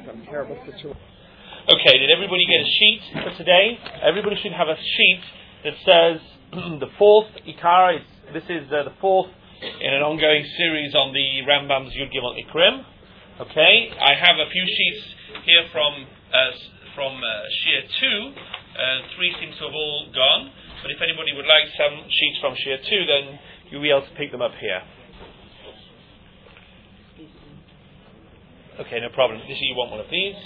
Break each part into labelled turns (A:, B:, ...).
A: terrible situation.
B: Okay, did everybody get a sheet for today? Everybody should have a sheet that says the fourth Ikar. This is the fourth in an ongoing series on the Rambam's Yud Gimel Ikrim. Okay, I have a few sheets here from Shir 2. 3 seems to have all gone, but if anybody would like some sheets from Shir 2, then you'll be able to pick them up here. Okay, no problem. You want one of these?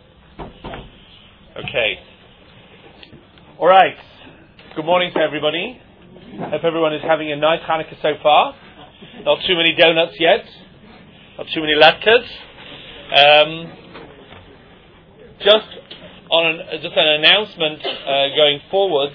B: Okay. Alright. Good morning to everybody. Hope everyone is having a nice Hanukkah so far. Not too many donuts yet. Not too many latkes. Just an announcement going forwards.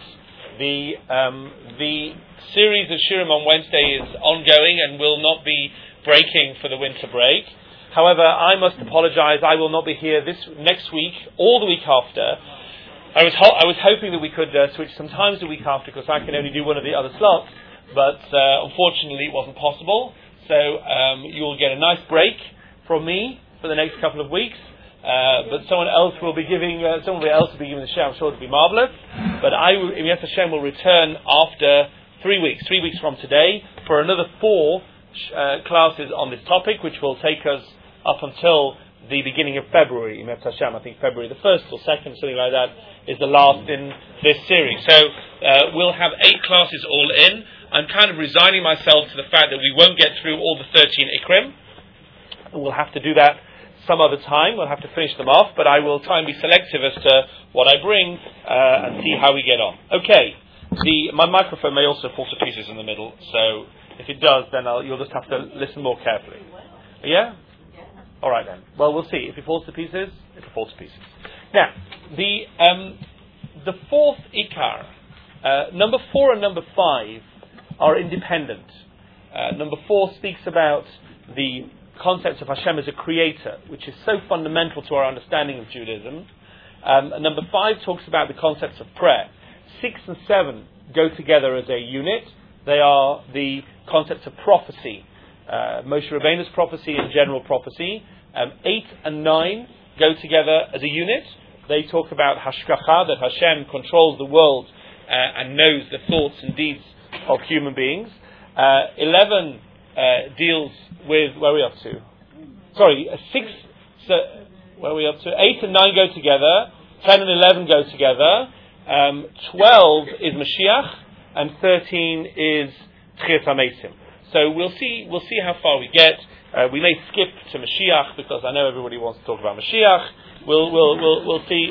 B: The series of Shirim on Wednesday is ongoing and will not be breaking for the winter break. However, I must apologise. I will not be here this next week or the week after. I was hoping that we could switch some times the week after because I can only do one of the other slots, but unfortunately it wasn't possible. So you will get a nice break from me for the next couple of weeks. But someone else will be giving the show. I'm sure it'll be marvellous. But Yemiyat Hashem will return after 3 weeks. 3 weeks from today for another 4 classes on this topic, which will take us up until the beginning of February. Yemiyat Hashem, I think February the 1st or 2nd, something like that, is the last in this series. So we'll have 8 classes all in. I'm kind of resigning myself to the fact that we won't get through all the 13 Ikrim. We'll have to do that some other time. We'll have to finish them off, but I will try and be selective as to what I bring and see how we get on. Okay, my microphone may also fall to pieces in the middle, so if it does, then you'll just have to listen more carefully. Yeah? All right then. Well, we'll see. If it falls to pieces, it'll fall to pieces. Now, the fourth Ikar, number 4 and number 5 are independent. Number 4 speaks about the concept of Hashem as a creator, which is so fundamental to our understanding of Judaism. Number 5 talks about the concepts of prayer. 6 and 7 go together as a unit. They are the concepts of prophecy, Moshe Rabbeinu's prophecy and general prophecy. 8 and 9 go together as a unit. They talk about Hashgacha, that Hashem controls the world and knows the thoughts and deeds of human beings. 11 deals with, where are we up to? Sorry, 6, so, where are we up to? 8 and 9 go together, 10 and 11 go together, 12 is Mashiach, and 13 is Tchias HaMeisim. So we'll see how far we get. We may skip to Mashiach because I know everybody wants to talk about Mashiach. We'll see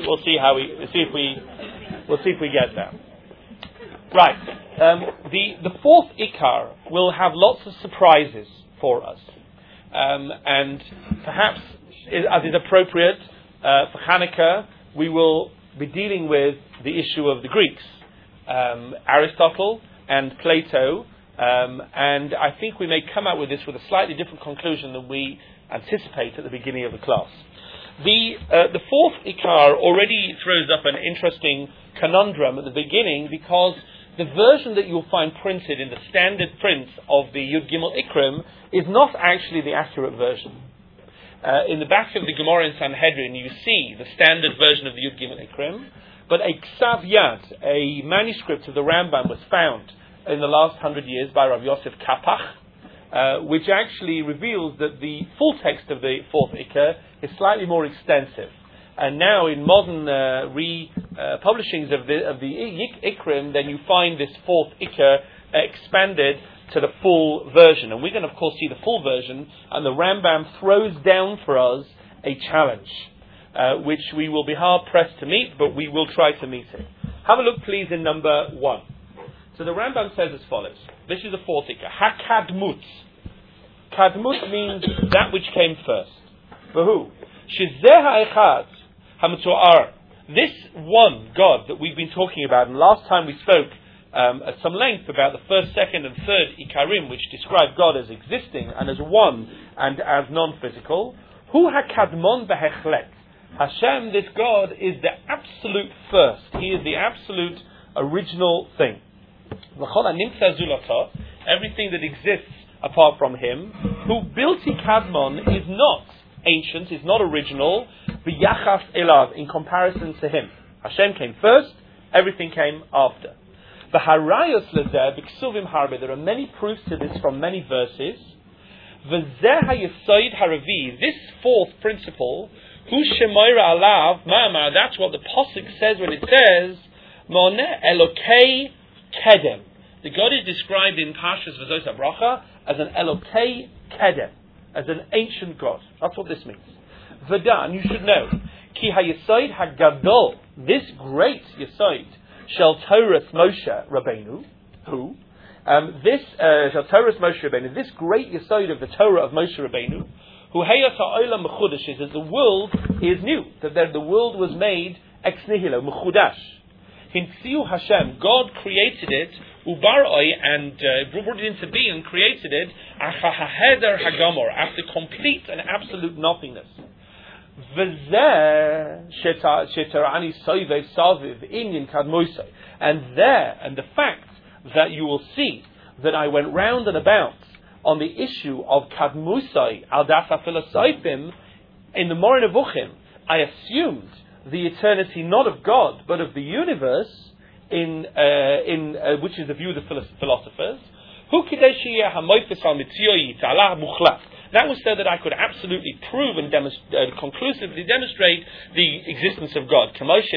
B: if we get there. Right. The fourth Ikar will have lots of surprises for us, and perhaps, as is appropriate for Hanukkah, we will be dealing with the issue of the Greeks, Aristotle and Plato, and I think we may come out with this with a slightly different conclusion than we anticipate at the beginning of the class. The fourth Ikar already throws up an interesting conundrum at the beginning because the version that you'll find printed in the standard print of the Yud Gimel Ikrim is not actually the accurate version. In the back of the Gemara in Sanhedrin, you see the standard version of the Yud Gimel Ikrim, but a Ksav Yad, a manuscript of the Rambam, was found in the last 100 years by Rav Yosef Kapach, which actually reveals that the full text of the fourth Ikar is slightly more extensive. And now in modern republishings of the Ikrim, then you find this fourth Ikar expanded to the full version. And we're going to, of course, see the full version, and the Rambam throws down for us a challenge, which we will be hard-pressed to meet, but we will try to meet it. Have a look, please, in number 1. So the Rambam says as follows. This is the fourth Ikar. HaKadmut. Kadmut means that which came first. For who? Shizeh ha'echad ha'mitu'ar. This one God that we've been talking about, and last time we spoke at some length about the first, second, and third Ikarim, which describe God as existing and as one and as non-physical. Hu ha'kadmon b'hechlet. Hashem, this God, is the absolute first. He is the absolute original thing. Everything that exists apart from Him, who bilti kadmon is not ancient, is not original, V'yachas elav, in comparison to him. Hashem came first, everything came after. V'harayos lezeh b'ksuvim harbe, there are many proofs to this from many verses. V'zeh hayesoid haravi, this fourth principle, hu shemoira alav, ma'amar, that's what the Pasuk says when it says, Moneh Elokei Kedem. The God is described in Parshas Vazos HaBracha as an Elokei Kedem, as an ancient God. That's what this means. V'dan, you should know, Ki HaYesoid HaGadol, this great Yesoid, Shel Torah Moshe Rabbeinu, who? Shel Torah Moshe Rabbeinu, this great Yesoid of the Torah of Moshe Rabbeinu, who Heyat HaOlam Mechudash, is that the world is new, that the world was made ex nihilo, Mechudash. Hintziu Hashem, God created it, Ubaroi, and brought it into being, created it, Achahaheder Hagamor, after complete and absolute nothingness. V'zeh shetarani soive saviv inyan kadmoisai. And there, and the fact that you will see that I went round and about on the issue of kadmusai al dafa philosophim in the Moreh Nevuchim, I assumed the eternity not of God but of the universe, which is the view of the philosophers. That was so that I could absolutely prove and conclusively demonstrate the existence of God.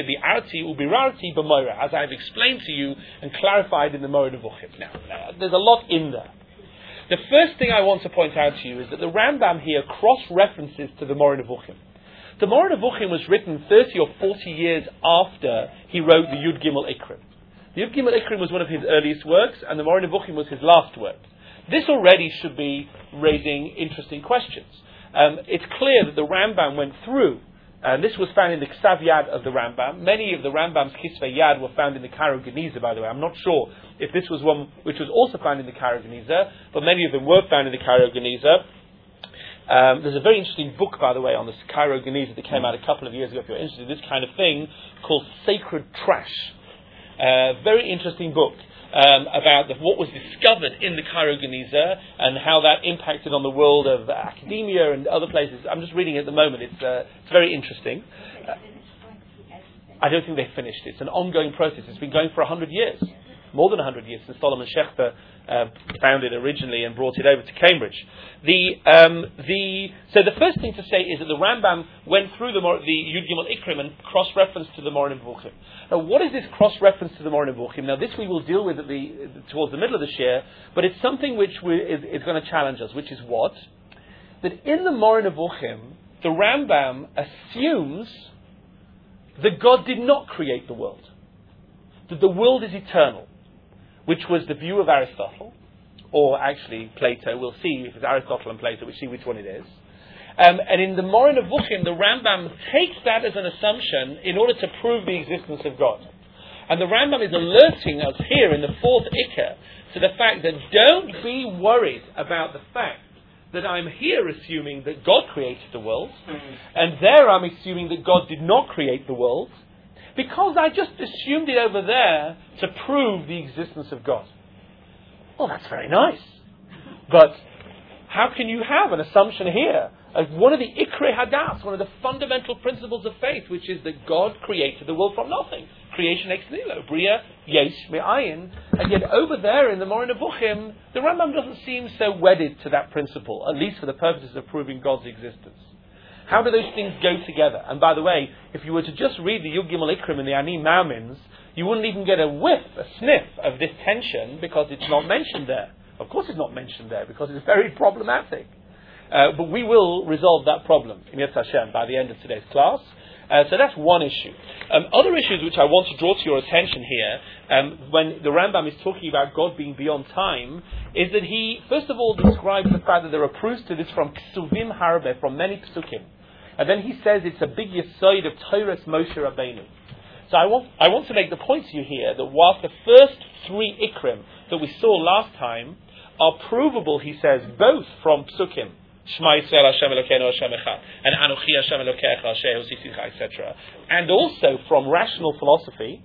B: As I've explained to you and clarified in the Moreh Nevuchim. Now, there's a lot in there. The first thing I want to point out to you is that the Rambam here cross-references to the Moreh Nevuchim. The Moreh Nevuchim was written 30 or 40 years after he wrote the Yud Gimel Ikrim. The Yud Gimel Ikrim was one of his earliest works, and the Moreh Nevuchim was his last work. This already should be raising interesting questions. It's clear that the Rambam went through, and this was found in the Ksav Yad of the Rambam. Many of the Rambam's Kisvei Yad were found in the Karo Geniza, by the way. I'm not sure if this was one which was also found in the Karo Geniza, but many of them were found in the Karo Geniza. There's a very interesting book, by the way, on the Cairo Geniza that came out a couple of years ago, if you're interested in this kind of thing, called Sacred Trash. Very interesting book about what was discovered in the Cairo Geniza and how that impacted on the world of academia and other places. I'm just reading it at the moment. It's very interesting. I don't think they've finished. It's an ongoing process. It's been going for 100 years. More than 100 years since Solomon Schechter found it originally and brought it over to Cambridge. So the first thing to say is that the Rambam went through the Yud Gimel Ikrim and cross-referenced to the Moreh Nevuchim. Now, what is this cross-reference to the Moreh Nevuchim? Now, this we will deal with towards the middle of the share, but it's something which is going to challenge us, which is what? That in the Moreh Nevuchim, the Rambam assumes that God did not create the world, that the world is eternal, which was the view of Aristotle, or actually Plato. We'll see if it's Aristotle and Plato. We'll see which one it is. And in the Moreh Nevuchim, the Rambam takes that as an assumption in order to prove the existence of God. And the Rambam is alerting us here in the fourth Ikar to the fact that don't be worried about the fact that I'm here assuming that God created the world, and there I'm assuming that God did not create the world, because I just assumed it over there to prove the existence of God. Well, that's very nice. But how can you have an assumption here of one of the Ikrei Hadas, one of the fundamental principles of faith, which is that God created the world from nothing? Creation ex nihilo, Bria Yesh Me'ayin. And yet over there in the Moreh Nevuchim, the Rambam doesn't seem so wedded to that principle, at least for the purposes of proving God's existence. How do those things go together? And by the way, if you were to just read the Yud Gimel Ikrim and the Ani Maimins, you wouldn't even get a whiff, a sniff of this tension because it's not mentioned there. Of course it's not mentioned there because it's very problematic. But we will resolve that problem in Yetz Hashem by the end of today's class. So that's one issue. Other issues which I want to draw to your attention here, when the Rambam is talking about God being beyond time, is that he, first of all, describes the fact that there are proofs to this from Ksuvim Harbe, from many Psukim. And then he says it's a big Yesoid of Torah Moshe Rabbeinu. So I want to make the point to you here that whilst the first three Ikrim that we saw last time are provable, he says, both from Psukim, Shema Yisrael Hashem Elokeinu Hashem Echad, and Anochi Hashem Elokecha Asher Hosisicha, etc., and also from rational philosophy,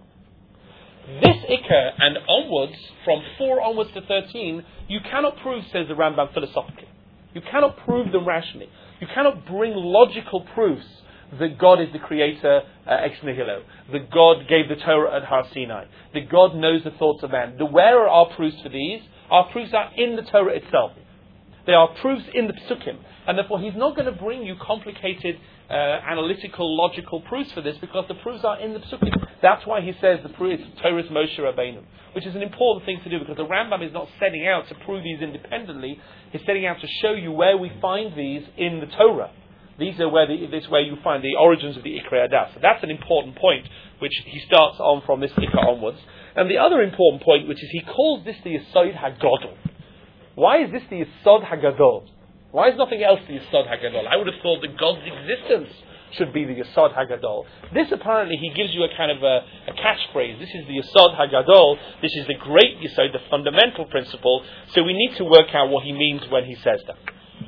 B: this Ikar and onwards, from 4 onwards to 13, you cannot prove, says the Rambam, philosophically. You cannot prove them rationally. You cannot bring logical proofs that God is the creator ex nihilo, that God gave the Torah at Har Sinai, that God knows the thoughts of man. Where are our proofs for these? Our proofs are in the Torah itself. They are proofs in the Psukim. And therefore he's not going to bring you complicated analytical, logical proofs for this, because the proofs are in the Psukim. That's why he says the proof is Torah's Moshe Rabbeinu, which is an important thing to do, because the Rambam is not setting out to prove these independently. He's setting out to show you where we find these in the Torah. These are where you find the origins of the Ikrei Adas. So that's an important point, which he starts on from this Ikra onwards. And the other important point, which is he calls this the Yesod HaGadol. Why is this the Yesod HaGadol? Why is nothing else the Yesod HaGadol? I would have thought that God's existence should be the Yesod HaGadol. This apparently he gives you a kind of a catchphrase. This is the Yesod HaGadol. This is the great Yesod, the fundamental principle. So we need to work out what he means when he says that.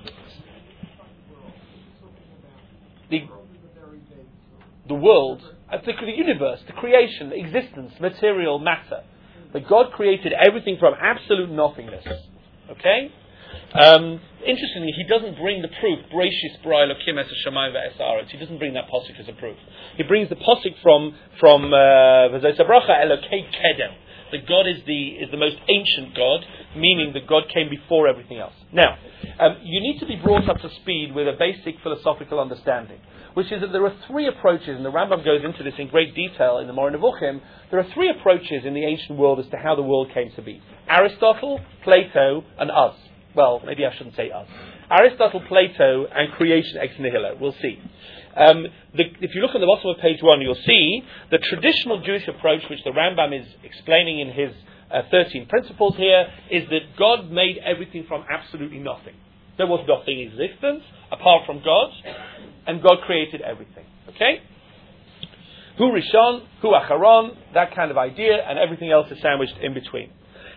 B: The world, the universe, the creation, the existence, material matter. That God created everything from absolute nothingness. Okay? Interestingly, he doesn't bring the proof, Bereshis bara Elokim es hashamayim ve'es haaretz. He doesn't bring that posuk as a proof. He brings the posuk from V'zos habracha Elokei Kedem. That God is the most ancient God, meaning that God came before everything else. Now, you need to be brought up to speed with a basic philosophical understanding, which is that there are three approaches, and the Rambam goes into this in great detail in the Moreh Nevuchim. There are three approaches in the ancient world as to how the world came to be. Aristotle, Plato, and us. Well, maybe I shouldn't say us. Aristotle, Plato, and creation ex nihilo. We'll see. If you look at the bottom of page 1, you'll see the traditional Jewish approach, which the Rambam is explaining in his 13 principles here, is that God made everything from absolutely nothing. There was nothing in existence apart from God, and God created everything. Okay? Hu Rishon, Hu Acharon, that kind of idea, and everything else is sandwiched in between.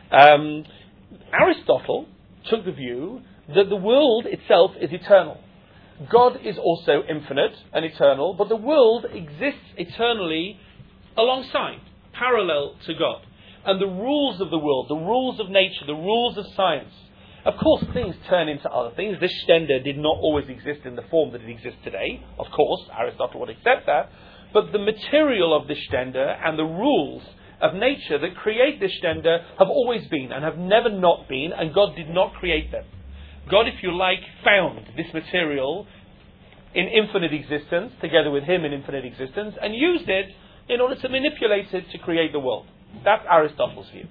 B: Aristotle took the view that the world itself is eternal. God is also infinite and eternal, but the world exists eternally alongside, parallel to God. And the rules of the world, the rules of nature, the rules of science, of course things turn into other things. This Stände did not always exist in the form that it exists today. Of course, Aristotle would accept that. But the material of this Stände and the rules of nature that create this Stände have always been and have never not been, and God did not create them. God, if you like, found this material in infinite existence, together with him in infinite existence, and used it in order to manipulate it to create the world. That's Aristotle's view.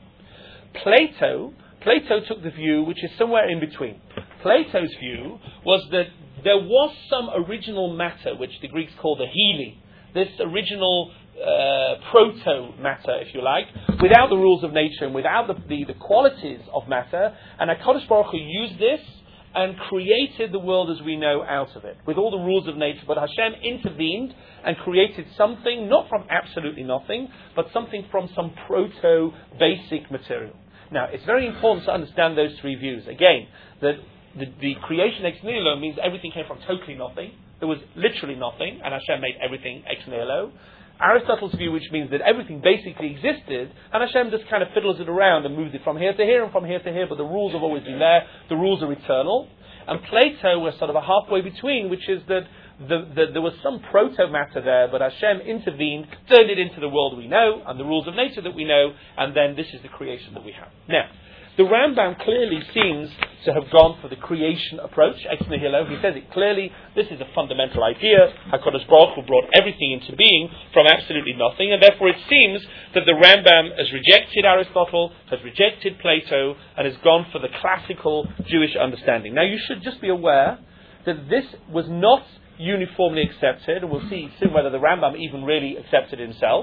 B: Plato took the view which is somewhere in between. Plato's view was that there was some original matter, which the Greeks call the heli, this original proto-matter, if you like, without the rules of nature and without the qualities of matter, and HaKadosh Baruch Hu used this and created the world as we know out of it, with all the rules of nature. But Hashem intervened and created something, not from absolutely nothing, but something from some proto-basic material. Now, it's very important to understand those three views. Again, that the creation ex nihilo means everything came from totally nothing. There was literally nothing, and Hashem made everything ex nihilo. Aristotle's view, which means that everything basically existed, and Hashem just kind of fiddles it around and moves it from here to here and from here to here, but the rules have always been there, the rules are eternal. And Plato was sort of a halfway between, which is that there was some proto-matter there, but Hashem intervened, turned it into the world we know, and the rules of nature that we know, and then this is the creation that we have. Now, the Rambam clearly seems to have gone for the creation approach, ex nihilo. He says it clearly, this is a fundamental idea. HaKadosh Baruch Hu brought everything into being from absolutely nothing, and therefore it seems that the Rambam has rejected Aristotle, has rejected Plato, and has gone for the classical Jewish understanding. Now you should just be aware that this was not uniformly accepted, and we'll see soon whether the Rambam even really accepted it himself.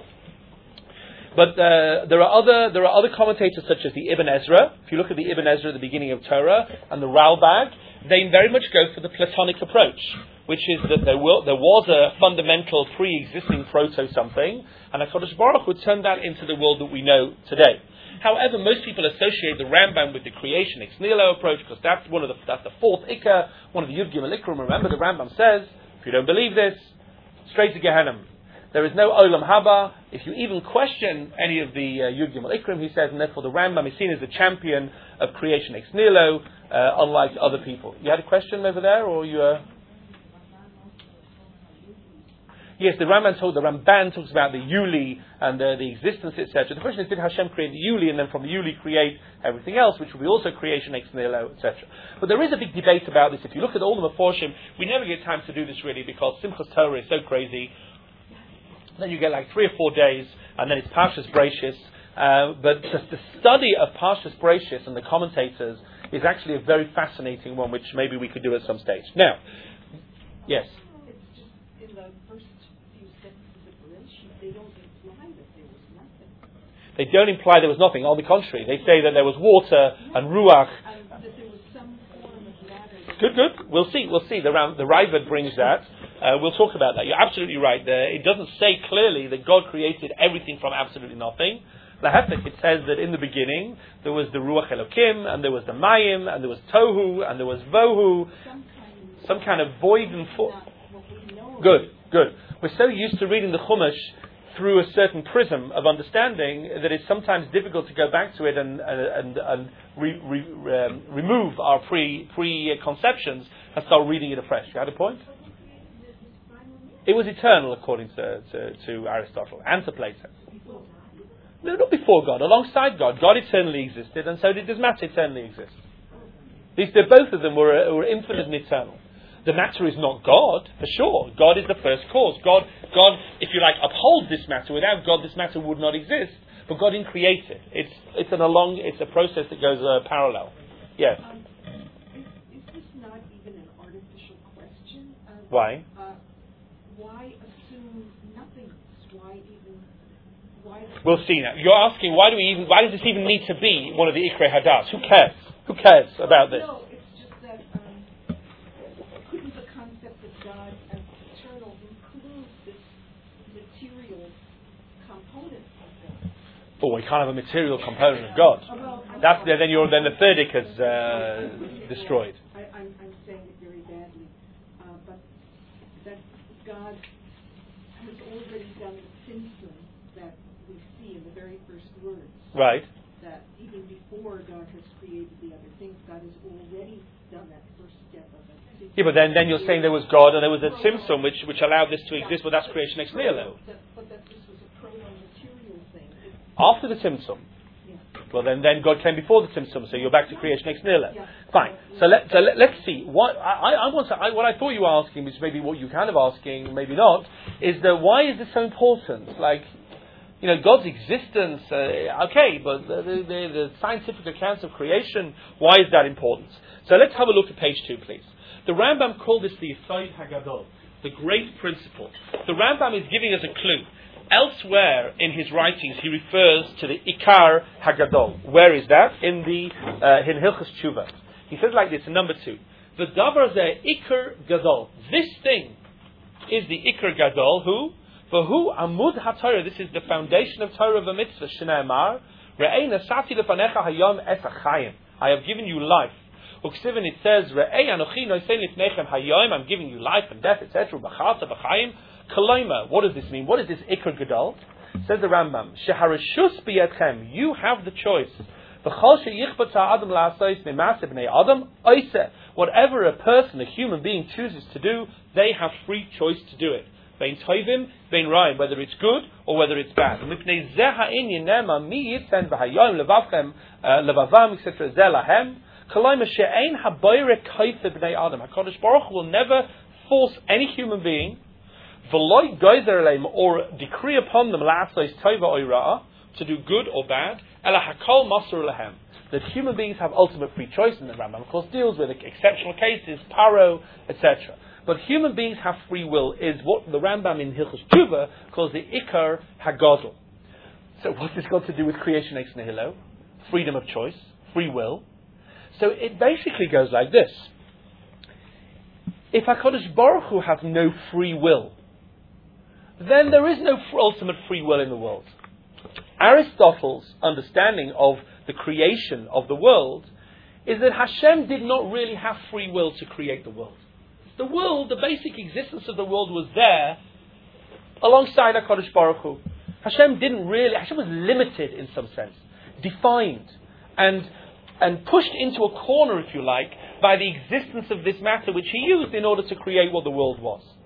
B: But there are other commentators such as the Ibn Ezra. If you look at the Ibn Ezra at the beginning of Torah and the Ralbag, they very much go for the Platonic approach, which is that there was a fundamental pre-existing proto-something, and HaKadosh Baruch Hu turned that into the world that we know today. However, most people associate the Rambam with the creation ex nihilo approach, because that's the fourth Ikka, one of the Yud Gimel Ikrim. Remember, the Rambam says, if you don't believe this, straight to Gehenna. There is no Olam Haba. If you even question any of the Yud Gimel Ikrim, he says, and therefore the Rambam is seen as the champion of creation ex nihilo, unlike other people. You had a question over there, or you? Yes, the Ramban talks about the Yuli and the existence, etc. The question is, did Hashem create the Yuli and then from the Yuli create everything else, which will be also creation ex nihilo, etc. But there is a big debate about this. If you look at all the Meforshim, we never get time to do this really because Simchas Torah is so crazy. Then you get like 3 or 4 days, and then it's Parshas Bereishis. But just the study of Parshas Bereishis and the commentators is actually a very fascinating one, which maybe we could do at some stage. Now, yes?
A: It's just in the first few sentences of Bereishis, they don't imply that there was nothing.
B: They don't imply there was nothing. On the contrary, they say that there was water and ruach.
A: And that there was some form of matter.
B: Good. We'll see. The Raavad brings that. We'll talk about that. You're absolutely right. It doesn't say clearly that God created everything from absolutely nothing. Lahefek, it says that in the beginning there was the Ruach Elokim, and there was the Mayim, and there was Tohu, and there was Vohu, some kind of void and Good. We're so used to reading the Chumash through a certain prism of understanding that it's sometimes difficult to go back to it and remove our preconceptions and start reading it afresh. You had a point? It was eternal, according to Aristotle and to Plato. No, not before God, alongside God. God eternally existed, and so did this matter eternally exist. Both of them were infinite and eternal. The matter is not God, for sure. God is the first cause. God, if you like, upholds this matter. Without God, this matter would not exist. But God didn't create it. It's a process that goes parallel. Yes.
A: Is this not even an artificial question?
B: Why?
A: Why assume nothingness?
B: We'll see now. You're asking why does this even need to be one of the Ikrei Hadas? Who cares about this?
A: No, it's just that couldn't the concept of God as eternal include this material component of God?
B: Oh, we can't have a material component of God. Then the third Ik is destroyed.
A: I'm saying it very badly, but that God has already done the symptom that we see in the very first words.
B: Right.
A: That even before God has created the other things, God has already done that first step of it.
B: Yeah, but then you're saying there was God and there was a Tzimtzum which allowed this to exist, but that's creation ex nihilo.
A: But that this was a proto-material thing.
B: After the Tzimtzum.
A: Yeah.
B: Well, then God came before the Tzimtzum, so you're back to creation ex nihilo.
A: Yeah.
B: Fine. So let's see. What I thought you were asking, which maybe what you're kind of asking, maybe not, is that why is this so important? Like, God's existence, okay, but the scientific accounts of creation, why is that important? So let's have a look at page 2, please. The Rambam called this the Yesod Hagadol, the great principle. The Rambam is giving us a clue. Elsewhere in his writings, he refers to the Ikar Hagadol. Where is that? In Hilchos Tshuva. He says like this in number 2. The Davar Zeh Ikar Gadol. This thing is the Ikar Gadol, who? V'hu Amud HaTorah. This is the foundation of Torah v'mitzvah. Shnei Amar, Re'ei nasati lefanecha hayom es hachayim. I have given you life. Uksivin, it says, Re'ei anochi nosein lifnechem hayom. I'm giving you life and death, etc. B'charta b'chayim. Kalaima. What does this mean? What is this Ikar Gadol? Says the Rambam, Sheharishus biyatchem. You have the choice. V'chol sheyichbata adam la'asais mimase b'nei adam oiseh. Whatever a person, a human being, chooses to do, they have free choice to do it. Bein toivim, bein ra'im, whether it's good or whether it's bad. Mipnei zeh ha'inyan nema mi yitzen v'hayom levavchem levavam etc. Zeh lahem. Kalaima she'ein habayre kaifeh b'nei adam. HaKadosh Baruch Hu will never force any human being v'loi geizer leim or decree upon them la'asos tova or ra'ah to do good or bad. Ela hakol masur lahem. That human beings have ultimate free choice, in the Rambam of course deals with exceptional cases, paro, etc. But human beings have free will is what the Rambam in Hilchos Tshuva calls the Ikar Hagadol. So what's this got to do with creation ex nihilo? Freedom of choice, free will. So it basically goes like this. If HaKadosh Baruch Hu has no free will, then there is no ultimate free will in the world. Aristotle's understanding of the creation of the world is that Hashem did not really have free will to create the world. The world, the basic existence of the world was there alongside HaKadosh Baruch Hu. Hashem was limited in some sense, defined, and pushed into a corner, if you like, by the existence of this matter which he used in order to create what the world was.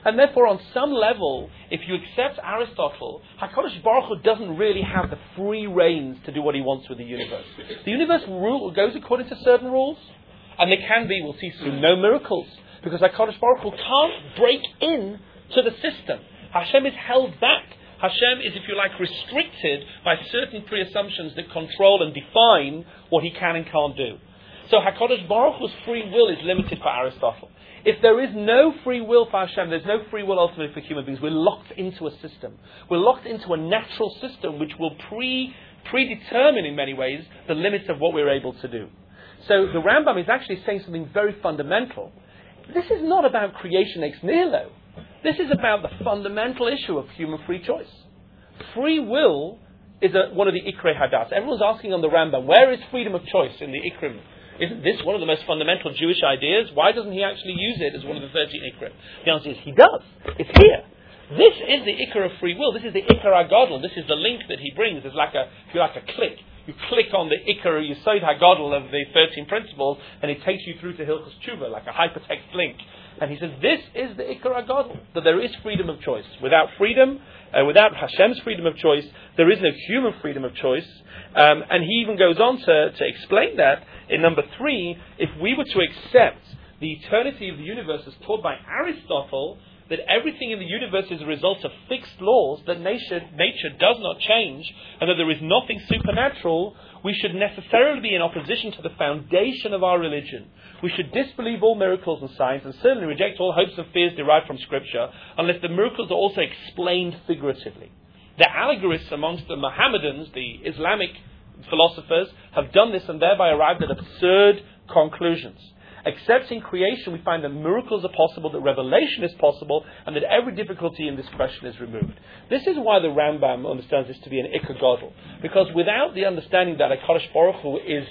B: And therefore, on some level, if you accept Aristotle, HaKadosh Baruch Hu doesn't really have the free reins to do what he wants with the universe. The universe goes according to certain rules, and there can be, we'll see soon, no miracles, because HaKadosh Baruch Hu can't break in to the system. Hashem is held back. Hashem is, if you like, restricted by certain pre-assumptions that control and define what he can and can't do. So HaKadosh Baruch Hu's free will is limited for Aristotle. If there is no free will for Hashem, there's no free will ultimately for human beings. We're locked into a system. We're locked into a natural system which will predetermine in many ways the limits of what we're able to do. So the Rambam is actually saying something very fundamental. This is not about creation ex nihilo. This is about the fundamental issue of human free choice. Free will is one of the Ikrei Hadas. Everyone's asking on the Rambam, where is freedom of choice in the Ikrim? Isn't this one of the most fundamental Jewish ideas? Why doesn't he actually use it as one of the 13 Ikrim? The answer is he does. It's here. This is the Ikr of free will. This is the Ikr HaGadol. This is the link that he brings. It's like a click. You click on the Ikr Yesod HaGadol of the 13 principles, and it takes you through to Hilchos Tshuva, like a hypertext link. And he says, this is the Ikr HaGadol, that there is freedom of choice. Without freedom, without Hashem's freedom of choice, there is no human freedom of choice. And he even goes on to explain that in number 3, if we were to accept the eternity of the universe as taught by Aristotle, that everything in the universe is a result of fixed laws, that nature does not change, and that there is nothing supernatural, we should necessarily be in opposition to the foundation of our religion. We should disbelieve all miracles and signs, and certainly reject all hopes and fears derived from Scripture, unless the miracles are also explained figuratively. The allegorists amongst the Mohammedans, the Islamic philosophers, have done this and thereby arrived at absurd conclusions. Accepting creation, we find that miracles are possible, that revelation is possible, and that every difficulty in this question is removed. This is why the Rambam understands this to be an Ikar Gadol. Because without the understanding that HaKadosh Baruch Hu is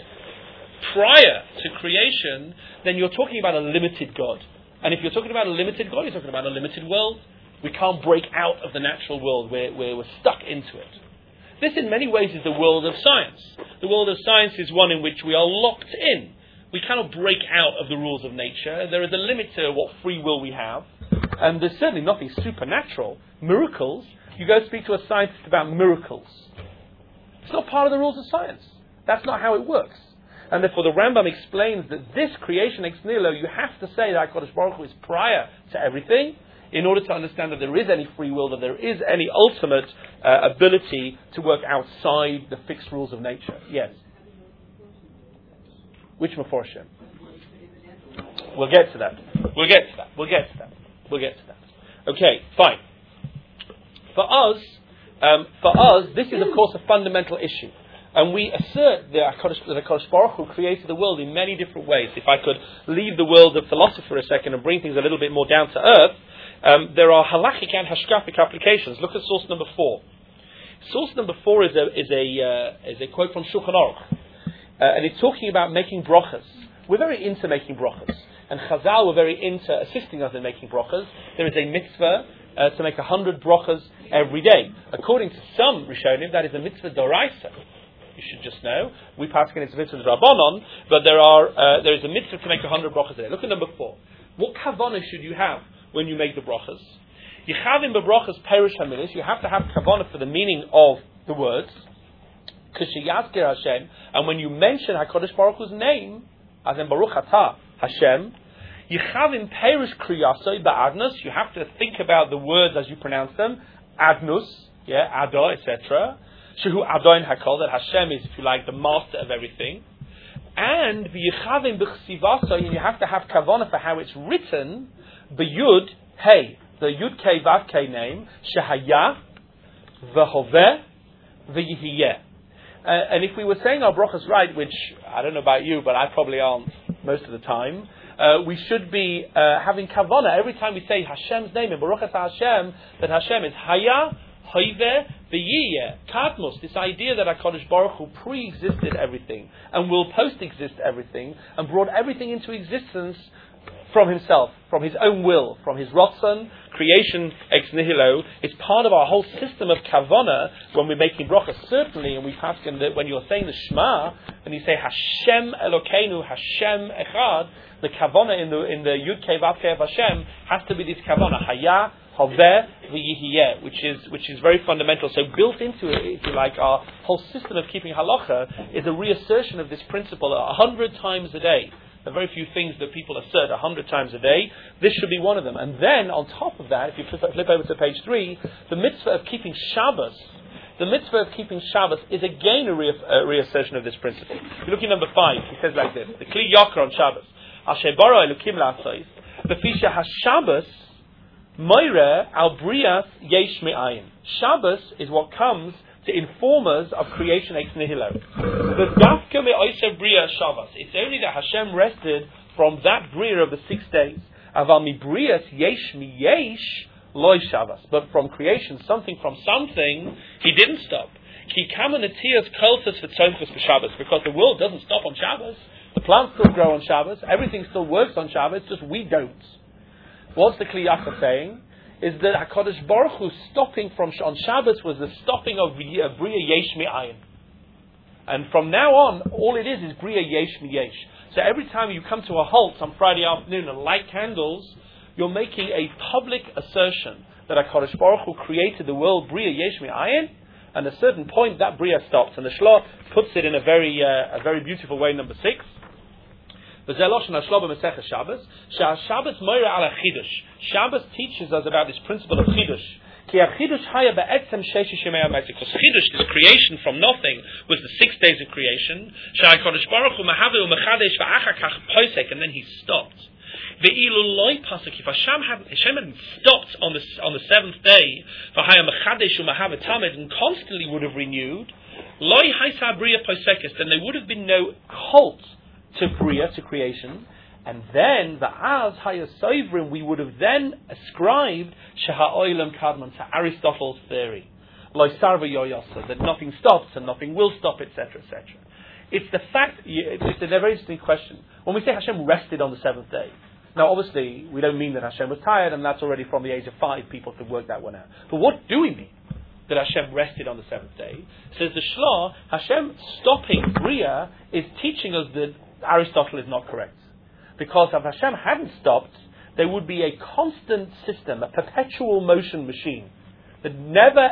B: prior to creation, then you're talking about a limited God. And if you're talking about a limited God, you're talking about a limited world. We can't break out of the natural world. We're stuck into it. This in many ways is the world of science. The world of science is one in which we are locked in. We cannot break out of the rules of nature. There is a limit to what free will we have. And there's certainly nothing supernatural. Miracles, you go speak to a scientist about miracles. It's not part of the rules of science. That's not how it works. And therefore the Rambam explains that this creation ex nihilo, you have to say that HaKadosh Baruch Hu is prior to everything in order to understand that there is any free will, that there is any ultimate ability to work outside the fixed rules of nature. Yes? Which Meforshim? We'll get to that. Okay, fine. For us, this is of course a fundamental issue. And we assert that HaKadosh Baruch Hu created the world in many different ways. If I could leave the world of philosophy for a second and bring things a little bit more down to earth, there are halachic and hashkafic applications. Look at source number 4. Source number 4 is a quote from Shulchan Aruch. And it's talking about making brachas. We're very into making brachas. And Chazal were very into assisting us in making brachas. There is a mitzvah to make 100 brachas every day. According to some Rishonim, that is a mitzvah d'oraisa. You should just know. We pass it into mitzvah d'Rabbanon, but there is a mitzvah to make 100 brachas a day. Look at number 4. What kavanah should you have when you make the brachas? Yichavim bebrachas perish hamilis. You have to have kavanah for the meaning of the words. K'sheyazkir Hashem, and when you mention HaKadosh Baruch Hu's name, as in Baruch Atah Hashem, Yichavim perish kriyasoi ba'adnus. You have to think about the words as you pronounce them. Adnus, Ado, etc. Shehu Adoin Hakol, that Hashem is, if you like, the master of everything. And Yichavim b'chsivasoi, and you have to have kavanah for how it's written. B'yud Hey, the Yud Kei Vav Kei name, Shehaya, V'hoveh, V'yihiyeh. And if we were saying our brachas right, which I don't know about you, but I probably aren't most of the time, we should be having kavanah every time we say Hashem's name in Baruch Atah Hashem, that Hashem is Haya, Hoiveh, V'yiyeh, Kadmos, this idea that HaKadosh Baruch Hu pre-existed everything and will post-exist everything and brought everything into existence from himself, from his own will, from his Ratzon, creation ex nihilo. It's part of our whole system of kavanah when we're making brachas. Certainly, and we pass in that when you're saying the Shema, and you say Hashem Elokeinu, Hashem Echad, the kavana in the Yud Kei Vav Kei of Hashem has to be this kavana, Haya, Haveh, V'Yihiyeh, which is very fundamental. So built into it, if you like, our whole system of keeping halacha is a reassertion of this principle 100 times a day. There are very few things that people assert 100 times a day. This should be one of them. And then, on top of that, if you flip over to page 3, the mitzvah of keeping Shabbos, is again a reassertion of this principle. If you look at number 5, he says like this, the Kli Yakar on Shabbos, Asher bara Elokim la'asais, B'fisha HaShabbos, Moira al Brias Yesh Me'ayin. Shabbos is what comes to inform us of creation ex nihilo. The Dafka Me'oisev Bria Shabbos. It's only that Hashem rested from that Bria of the 6 days. Aval mi Brias Yesh Mi Yesh Loi Shabbos. But from creation, something from something, he didn't stop. Ki kamanatiyas koltas v'tzonchus b'Shabbos. Because the world doesn't stop on Shabbos. The plants still grow on Shabbos. Everything still works on Shabbos. Just we don't. What's the Kli Yakar saying? Is that HaKadosh Baruch Hu stopping on Shabbos was the stopping of Bria Yesh Me'ayin. And from now on, all it is Bria Yesh Me'yesh. So every time you come to a halt on Friday afternoon and light candles, you're making a public assertion that HaKadosh Baruch Hu created the world Bria Yesh Me'ayin, and at a certain point that Bria stops. And the Shloh puts it in a very beautiful way, number 6. Shabbos teaches us about this principle of chidush. Because chidush, this creation from nothing, was the 6 days of creation. And then he stopped. If Hashem hadn't stopped on the 7th day, and constantly would have renewed, then there would have been no halt to Bria, to creation, and then the Az Hayasovrim, we would have then ascribed Shaha'olam Kadman to Aristotle's theory, Loisarva Yoyasa, that nothing stops and nothing will stop, etc., etc. It's the fact. It's a very interesting question. When we say Hashem rested on the 7th day, now obviously we don't mean that Hashem was tired, and that's already from the age of 5 people could work that one out. But what do we mean? That Hashem rested on the 7th day? Says the Shloh, Hashem stopping Bria is teaching us that Aristotle is not correct. Because if Hashem hadn't stopped, there would be a constant system, a perpetual motion machine that never,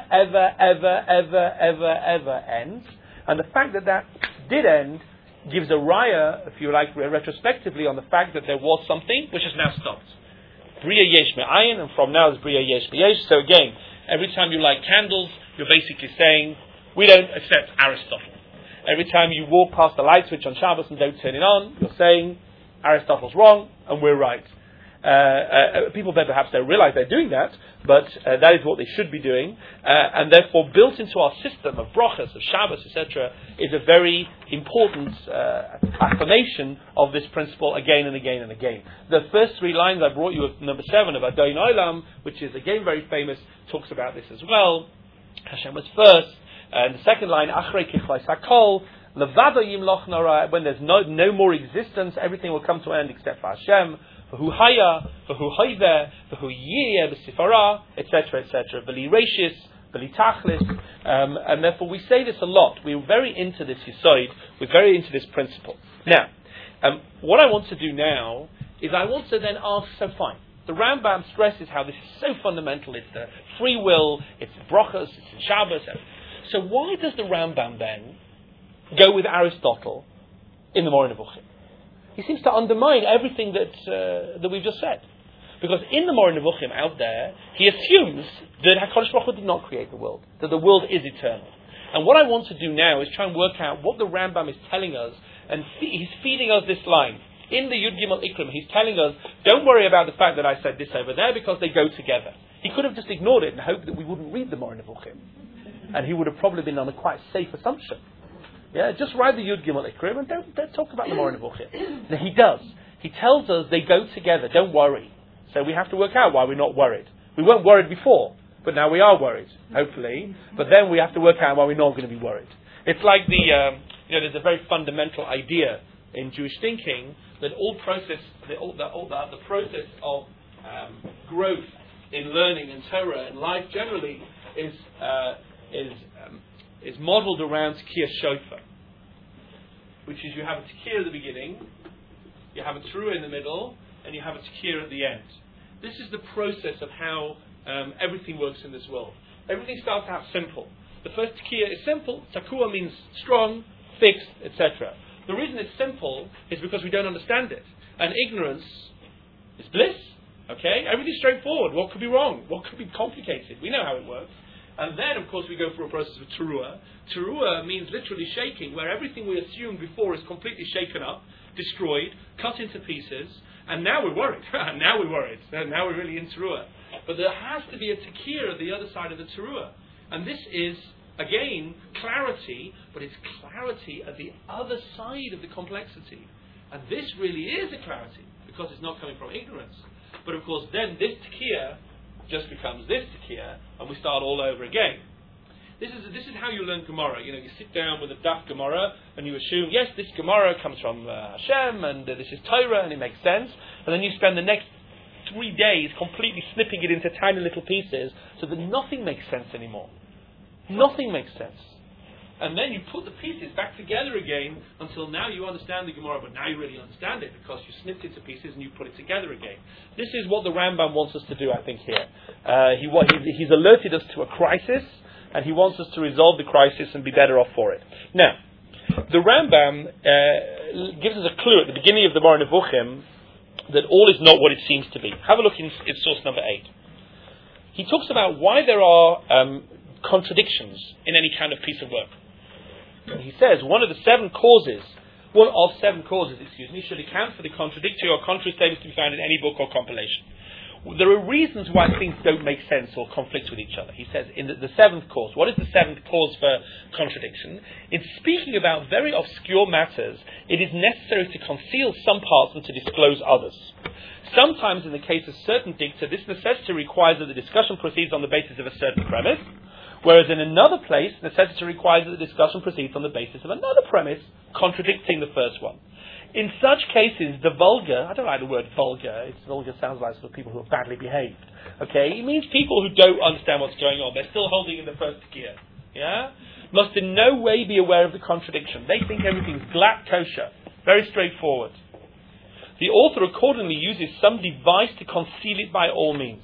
B: ever ends. And the fact that that did end gives a raya, if you like, retrospectively on the fact that there was something which has now stopped. Bria Yesh Me'ayin, and from now it's Bria Yesh Me'yesh. So again, every time you light candles, you're basically saying, we don't accept Aristotle. Every time you walk past the light switch on Shabbos and don't turn it on, you're saying Aristotle's wrong and we're right. People then perhaps don't realize they're doing that, but that is what they should be doing. And therefore, built into our system of brachas, of Shabbos, etc., is a very important affirmation of this principle again and again and again. The first 3 lines I brought you of number 7 of Adayin Olam, which is again very famous, talks about this as well. Hashem was first. And the second line, Achrei Kichlais Hakol, Levado Yimloch Nora, when there's no more existence, everything will come to an end except for Hashem, V'hu Haya, V'hu Hoiveh, V'hu Yiyeh, B'Sifara, etc., etc. V'li Reishis, V'li Tachlis. And therefore we say this a lot. We're very into this Yesod, we're very into this principle. Now, what I want to do now is I want to then ask, so fine, the Rambam stresses how this is so fundamental, it's the free will, it's the brachas, it's the Shabbos. So why does the Rambam then go with Aristotle in the Moreh Nevuchim? He seems to undermine everything that we've just said. Because in the Moreh Nevuchim out there, he assumes that HaKadosh Baruch Hu did not create the world, that the world is eternal. And what I want to do now is try and work out what the Rambam is telling us, and he's feeding us this line. In the Yud Gimel Ikrim, he's telling us, don't worry about the fact that I said this over there, because they go together. He could have just ignored it and hoped that we wouldn't read the Moreh Nevuchim. And he would have probably been on a quite safe assumption. Yeah, just write the Yud Gimel Ikrim and don't talk about the Moreh Nevuchim. Now he does. He tells us they go together, don't worry. So we have to work out why we're not worried. We weren't worried before, but now we are worried, hopefully. But then we have to work out why we're not going to be worried. It's like there's a very fundamental idea in Jewish thinking that the process of growth in learning and Torah and life generally is modeled around Tekiah Shofar, which is you have a Tekiah at the beginning, you have a teruah in the middle, and you have a tekiah at the end. This is the process of how everything works in this world. Everything starts out simple. The first tekiah is simple. Takua means strong, fixed, etc. The reason it's simple is because we don't understand it. And ignorance is bliss. Okay? Everything's straightforward. What could be wrong? What could be complicated? We know how it works. And then, of course, we go through a process of teruah. Teruah means literally shaking, where everything we assumed before is completely shaken up, destroyed, cut into pieces, and now we're worried. Now we're really in teruah. But there has to be a tekiah at the other side of the teruah. And this is, again, clarity, but it's clarity at the other side of the complexity. And this really is a clarity, because it's not coming from ignorance. But of course, then this tekiah just becomes this tekiah, and we start all over again. This is how you learn Gemara. You sit down with a daf Gemara, and you assume, yes, this Gemara comes from Hashem, and this is Torah, and it makes sense. And then you spend the next 3 days completely snipping it into tiny little pieces, so that nothing makes sense anymore. Nothing makes sense. And then you put the pieces back together again until now you understand the Gemara, but now you really understand it because you snipped it to pieces and you put it together again. This is what the Rambam wants us to do, I think, here. He's alerted us to a crisis, and he wants us to resolve the crisis and be better off for it. Now, the Rambam gives us a clue at the beginning of the Moreh Nevuchim that all is not what it seems to be. Have a look in source number 8. He talks about why there are contradictions in any kind of piece of work. And he says one of 7 causes should account for the contradictory or contrary statements to be found in any book or compilation. There are reasons why things don't make sense or conflict with each other. He says in the 7th cause. What is the 7th cause for contradiction? In speaking about very obscure matters, it is necessary to conceal some parts and to disclose others. Sometimes, in the case of certain dicta, this necessity requires that the discussion proceeds on the basis of a certain premise, whereas in another place, necessity requires that the discussion proceeds on the basis of another premise, contradicting the first one. In such cases, the vulgar, I don't like the word vulgar, vulgar sounds like sort of people who are badly behaved, okay? It means people who don't understand what's going on. They're still holding in the first gear, yeah? Must in no way be aware of the contradiction. They think everything's glatt kosher, very straightforward. The author accordingly uses some device to conceal it by all means.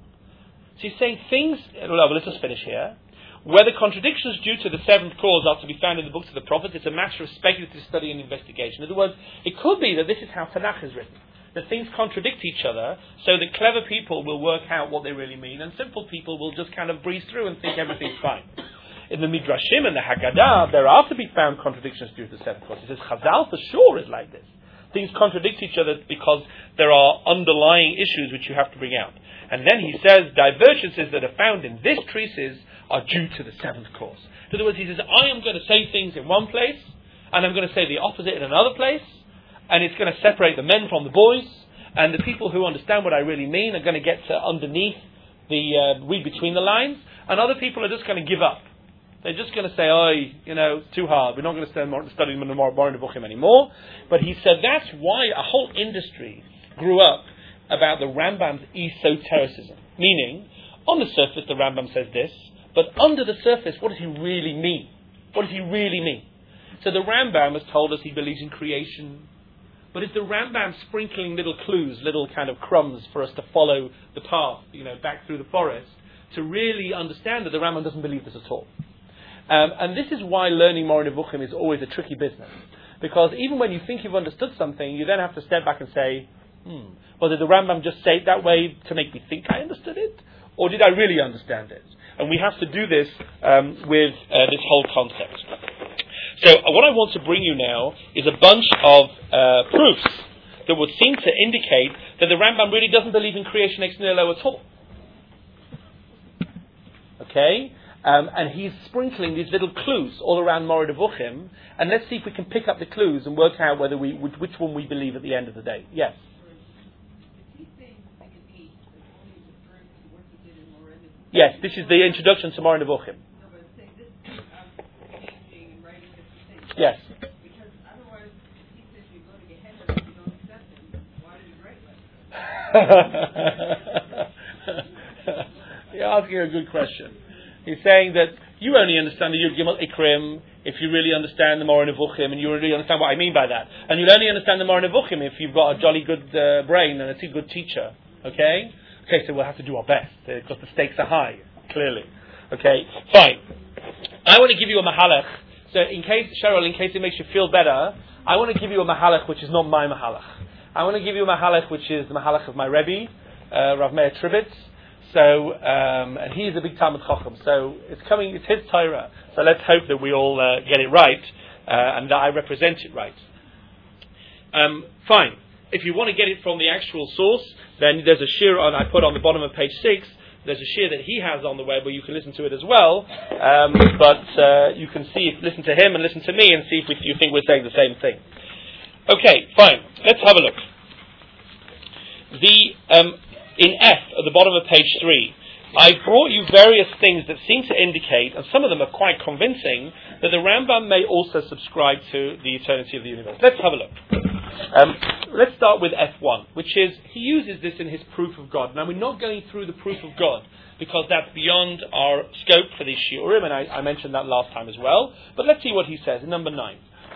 B: So he's saying things, well, let's just finish here. Whether contradictions due to the 7th cause are to be found in the books of the prophets, it's a matter of speculative study and investigation. In other words, it could be that this is how Tanakh is written. That things contradict each other, so that clever people will work out what they really mean, and simple people will just kind of breeze through and think everything's fine. In the Midrashim and the Haggadah, there are to be found contradictions due to the 7th cause. He says Chazal for sure is like this. Things contradict each other because there are underlying issues which you have to bring out. And then he says divergences that are found in this treatise are due to the 7th cause. In other words, he says, I am going to say things in one place, and I'm going to say the opposite in another place, and it's going to separate the men from the boys, and the people who understand what I really mean are going to get to underneath read between the lines, and other people are just going to give up. They're just going to say, too hard. We're not going to study the Moreh Nevuchim anymore. But he said that's why a whole industry grew up about the Rambam's esotericism. Meaning, on the surface, the Rambam says this, but under the surface, what does he really mean? What does he really mean? So the Rambam has told us he believes in creation. But is the Rambam sprinkling little clues, little kind of crumbs for us to follow the path, back through the forest, to really understand that the Rambam doesn't believe this at all? And this is why learning Moreh Nevuchim is always a tricky business. Because even when you think you've understood something, you then have to step back and say, well, did the Rambam just say it that way to make me think I understood it? Or did I really understand it? And we have to do this with this whole concept. So what I want to bring you now is a bunch of proofs that would seem to indicate that the Rambam really doesn't believe in creation ex nihilo at all. Okay? And he's sprinkling these little clues all around Moreh Nevuchim, and let's see if we can pick up the clues and work out whether which one we believe at the end of the day. Yes? Yes, this is the introduction to Moreh Nevuchim. Yes.
A: Because otherwise, he says you go to Gehenna and you don't accept him. Why did you write like
B: You're asking a good question. He's saying that you only understand the Yud Gimel Ikrim if you really understand the Moreh Nevuchim, and you really understand what I mean by that. And you'll only understand the Moreh Nevuchim if you've got a jolly good brain and a good teacher. Okay? Okay, so we'll have to do our best, because the stakes are high, clearly. Okay, fine. I want to give you a mahalach. So in case it makes you feel better, I want to give you a mahalach which is not my mahalach. I want to give you a mahalach which is the mahalach of my Rebbe, Rav Meir Tribitz. So, and he's a big Talmud Chacham. So it's his Torah. So let's hope that we all get it right, and that I represent it right. Fine. If you want to get it from the actual source, then there's a shir I put on the bottom of page 6. There's a shir that he has on the web where you can listen to it as well. But you can listen to him and listen to me and see if you think we're saying the same thing. Okay, fine. Let's have a look. In F, at the bottom of page 3, I brought you various things that seem to indicate, and some of them are quite convincing, that the Rambam may also subscribe to the eternity of the universe. Let's have a look. Let's start with F1, which is, he uses this in his proof of God. Now, we're not going through the proof of God, because that's beyond our scope for these shiurim, and I mentioned that last time as well. But let's see what he says in number 9.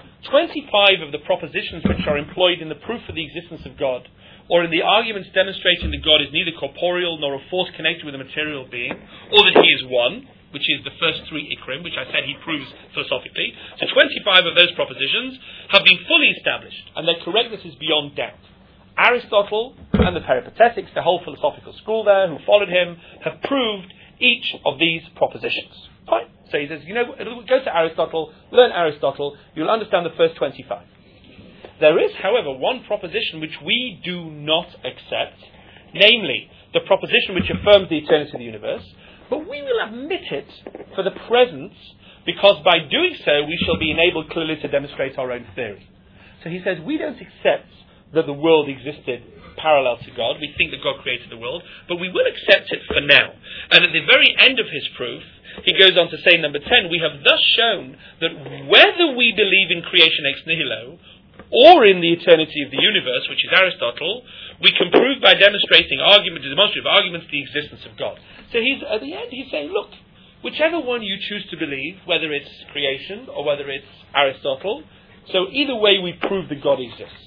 B: 25 of the propositions which are employed in the proof of the existence of God, or in the arguments demonstrating that God is neither corporeal nor a force connected with a material being, or that he is one, which is the first 3 ikrim, which I said he proves philosophically. So 25 of those propositions have been fully established, and their correctness is beyond doubt. Aristotle and the Peripatetics, the whole philosophical school there, who followed him, have proved each of these propositions. Fine. So he says, go to Aristotle, learn Aristotle, you'll understand the first 25. There is, however, one proposition which we do not accept, namely, the proposition which affirms the eternity of the universe, but we will admit it for the present, because by doing so we shall be enabled clearly to demonstrate our own theory. So he says, we don't accept that the world existed parallel to God. We think that God created the world, but we will accept it for now. And at the very end of his proof, he goes on to say, number 10, we have thus shown that whether we believe in creation ex nihilo, or in the eternity of the universe, which is Aristotle, we can prove by demonstrative arguments the existence of God. So at the end he's saying, look, whichever one you choose to believe, whether it's creation or whether it's Aristotle, so either way we prove that God exists.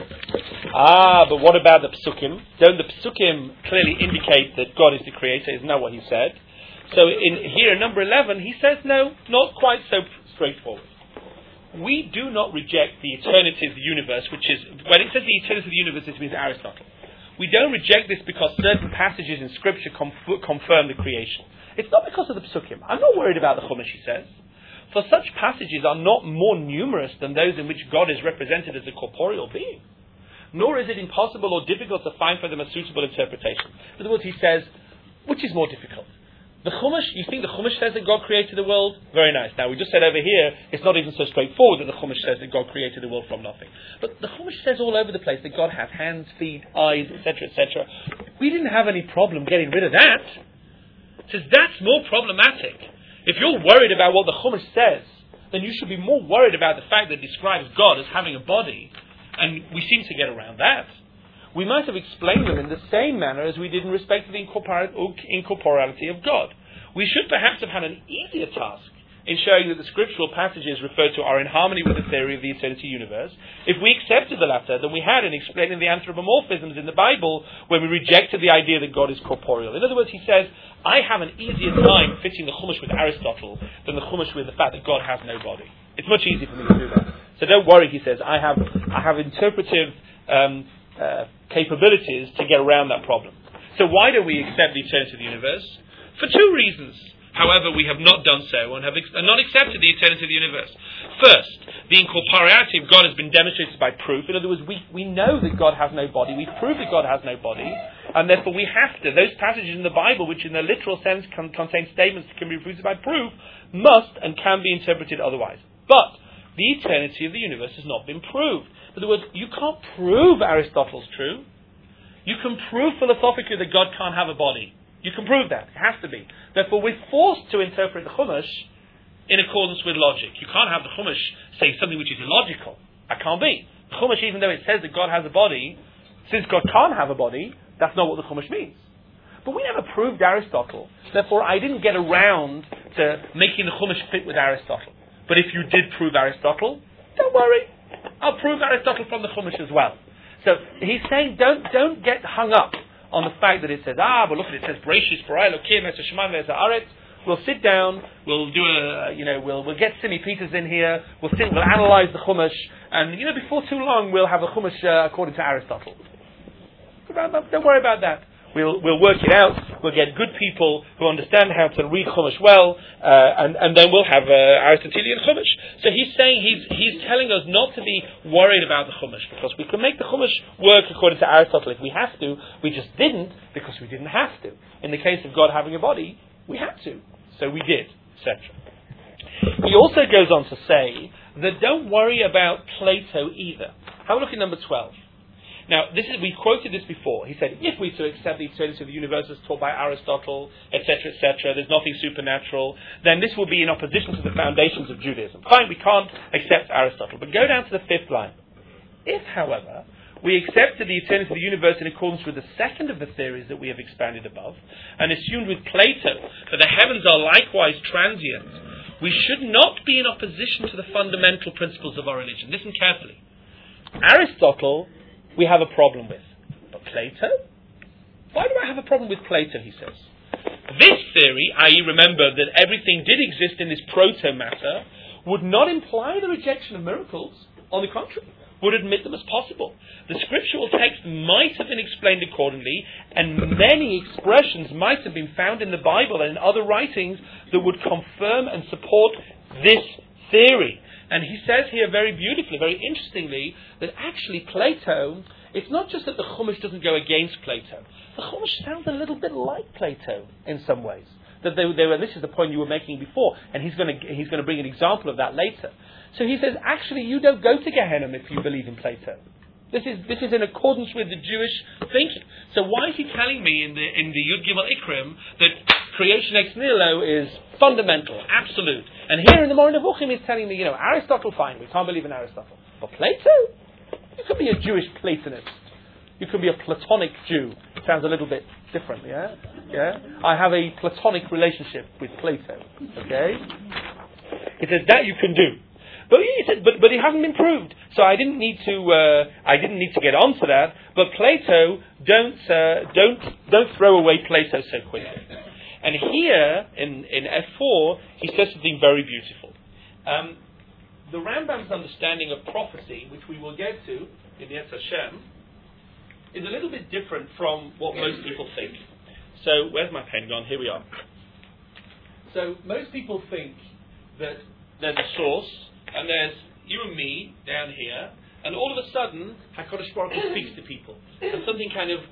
B: But what about the Psukim? Don't the Psukim clearly indicate that God is the creator? Isn't that what he said? So here in number 11 he says, no, not quite so straightforward. We do not reject the eternity of the universe, which is, when it says the eternity of the universe, this means Aristotle. We don't reject this because certain passages in Scripture confirm the creation. It's not because of the Psukim. I'm not worried about the Chumash, he says. For such passages are not more numerous than those in which God is represented as a corporeal being. Nor is it impossible or difficult to find for them a suitable interpretation. In other words, he says, which is more difficult? The Chumash, you think the Chumash says that God created the world? Very nice. Now, we just said over here, it's not even so straightforward that the Chumash says that God created the world from nothing. But the Chumash says all over the place that God has hands, feet, eyes, etc., etc. We didn't have any problem getting rid of that. It says that's more problematic. If you're worried about what the Chumash says, then you should be more worried about the fact that it describes God as having a body, and we seem to get around that. We might have explained them in the same manner as we did in respect to the incorporeality of God. We should perhaps have had an easier task in showing that the scriptural passages referred to are in harmony with the theory of the eternity universe, if we accepted the latter than we had in explaining the anthropomorphisms in the Bible, when we rejected the idea that God is corporeal. In other words, he says, I have an easier time fitting the Chumash with Aristotle than the Chumash with the fact that God has no body. It's much easier for me to do that. So don't worry, he says, I have interpretive capabilities to get around that problem. So why don't we accept the eternity of the universe? For 2 reasons. However, we have not done so and have not accepted the eternity of the universe. First, the incorporeality of God has been demonstrated by proof. In other words, we know that God has no body. We've proved that God has no body. And therefore we have to. Those passages in the Bible, which in a literal sense contain statements that can be refuted by proof, must and can be interpreted otherwise. But the eternity of the universe has not been proved. In other words, you can't prove Aristotle's true. You can prove philosophically that God can't have a body. You can prove that. It has to be. Therefore, we're forced to interpret the Chumash in accordance with logic. You can't have the Chumash say something which is illogical. That can't be. The Chumash, even though it says that God has a body, since God can't have a body, that's not what the Chumash means. But we never proved Aristotle. Therefore, I didn't get around to making the Chumash fit with Aristotle. But if you did prove Aristotle, don't worry, I'll prove Aristotle from the Chumash as well. So he's saying don't get hung up on the fact that it says, but look at it, says Bereshis bara Elokim es hashamayim ve'es haaretz. We'll sit down, we'll do we'll get Simi Peters in here, we'll analyze the Chumash, and before too long we'll have a Chumash according to Aristotle. Don't worry about that. We'll work it out. We'll get good people who understand how to read Chumash well, and then we'll have Aristotelian Chumash. So he's saying he's telling us not to be worried about the Chumash, because we can make the Chumash work according to Aristotle if we have to. We just didn't because we didn't have to. In the case of God having a body, we had to, so we did, etc. He also goes on to say that don't worry about Plato either. Have a look at number 12. Now, we quoted this before. He said, if we to accept the eternity of the universe as taught by Aristotle, etc., there's nothing supernatural, then this will be in opposition to the foundations of Judaism. Fine, we can't accept Aristotle. But go down to the 5th line. If, however, we accepted the eternity of the universe in accordance with the second of the theories that we have expanded above, and assumed with Plato that the heavens are likewise transient, we should not be in opposition to the fundamental principles of our religion. Listen carefully. Aristotle we have a problem with. But Plato? Why do I have a problem with Plato, he says? This theory, i.e. remember that everything did exist in this proto-matter, would not imply the rejection of miracles. On the contrary, would admit them as possible. The scriptural text might have been explained accordingly, and many expressions might have been found in the Bible and in other writings that would confirm and support this theory. And he says here very beautifully, very interestingly, that actually Plato, it's not just that the Chumash doesn't go against Plato. The Chumash sounds a little bit like Plato in some ways. That they were, this is the point you were making before, and he's going to bring an example of that later. So he says, actually, you don't go to Gehenna if you believe in Plato. This is in accordance with the Jewish thinking. So why is he telling me in the Yud Gimel Ikrim that creation ex nihilo is fundamental, absolute? And here in the Moreh Nevuchim he's telling me, Aristotle, fine, we can't believe in Aristotle. But Plato? You could be a Jewish Platonist. You could be a Platonic Jew. Sounds a little bit different, yeah? Yeah? I have a Platonic relationship with Plato. Okay? He says that you can do. But he said, but it hasn't been proved. So I didn't need to get onto that. But Plato, don't throw away Plato so quickly. And here in F4, he says something very beautiful. The Rambam's understanding of prophecy, which we will get to in Yetz Hashem, is a little bit different from what most people think. So where's my pen gone? Here we are. So most people think that there's a source, and there's you and me down here, and all of a sudden, HaKadosh Baruch Hu speaks to people, and something kind of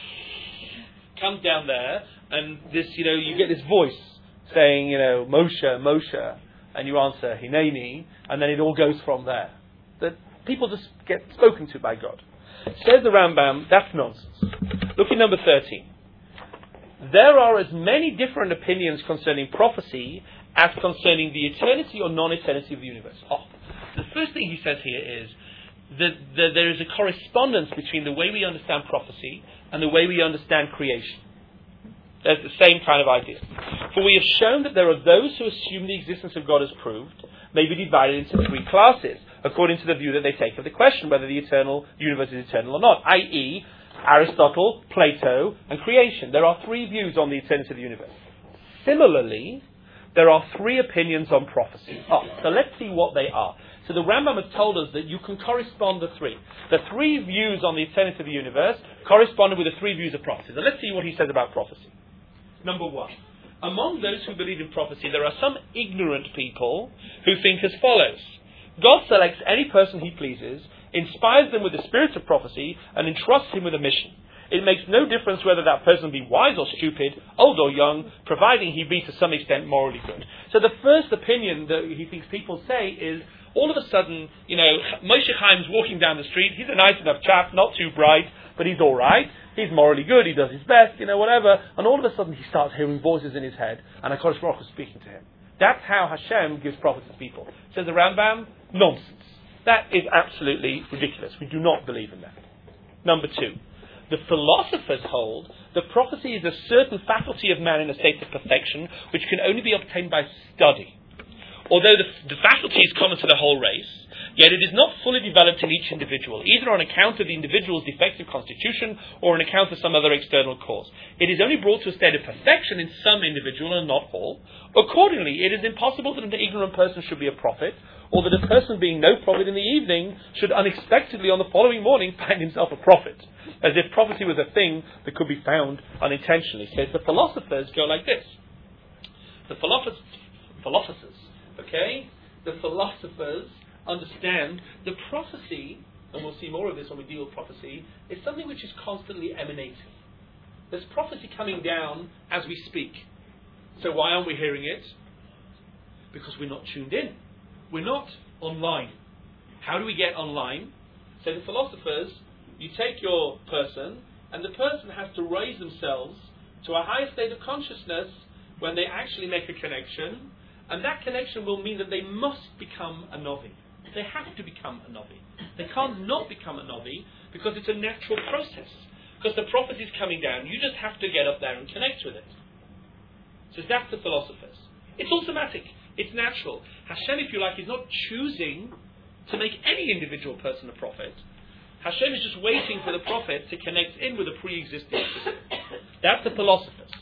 B: comes down there, and this, you get this voice saying, Moshe, Moshe, and you answer Hineni, and then it all goes from there. That people just get spoken to by God. Says the Rambam, that's nonsense. Look at number 13. There are as many different opinions concerning prophecy as concerning the eternity or non-eternity of the universe. The first thing he says here is that there is a correspondence between the way we understand prophecy and the way we understand creation. There's the same kind of idea. For we have shown that there are those who assume the existence of God as proved may be divided into 3 classes, according to the view that they take of the question whether the universe is eternal or not, i.e., Aristotle, Plato, and creation. There are 3 views on the eternity of the universe. Similarly, there are 3 opinions on prophecy. So let's see what they are. So the Rambam has told us that you can correspond the 3. The 3 views on the eternity of the universe corresponded with the 3 views of prophecy. So let's see what he says about prophecy. Number 1. Among those who believe in prophecy, there are some ignorant people who think as follows. God selects any person he pleases, inspires them with the spirit of prophecy, and entrusts him with a mission. It makes no difference whether that person be wise or stupid, old or young, providing he be to some extent morally good. So the first opinion that he thinks people say is, all of a sudden, Moshe Chaim's walking down the street, he's a nice enough chap, not too bright, but he's alright, he's morally good, he does his best, whatever, and all of a sudden he starts hearing voices in his head, and HaKadosh Baruch Hu is speaking to him. That's how Hashem gives prophecy to people. Says the Rambam, nonsense. That is absolutely ridiculous. We do not believe in that. Number 2. The philosophers hold that prophecy is a certain faculty of man in a state of perfection which can only be obtained by study. although the faculty is common to the whole race, yet it is not fully developed in each individual, either on account of the individual's defective constitution or on account of some other external cause. It is only brought to a state of perfection in some individual and not all. Accordingly, it is impossible that an ignorant person should be a prophet, or that a person being no prophet in the evening should unexpectedly on the following morning find himself a prophet, as if prophecy was a thing that could be found unintentionally. So the philosophers go like this. The philosophers, okay? The philosophers understand the prophecy, and we'll see more of this when we deal with prophecy, is something which is constantly emanating. There's prophecy coming down as we speak. So why aren't we hearing it? Because we're not tuned in. We're not online. How do we get online? So the philosophers, you take your person, and the person has to raise themselves to a higher state of consciousness when they actually make a connection, and that connection will mean that they must become a novi. They have to become a novi. They can't not become a novi because it's a natural process. Because the prophecy is coming down, you just have to get up there and connect with it. So that's the philosophers. It's automatic. It's natural. Hashem, if you like, is not choosing to make any individual person a prophet. Hashem is just waiting for the prophet to connect in with a pre-existing system. That's the philosophers.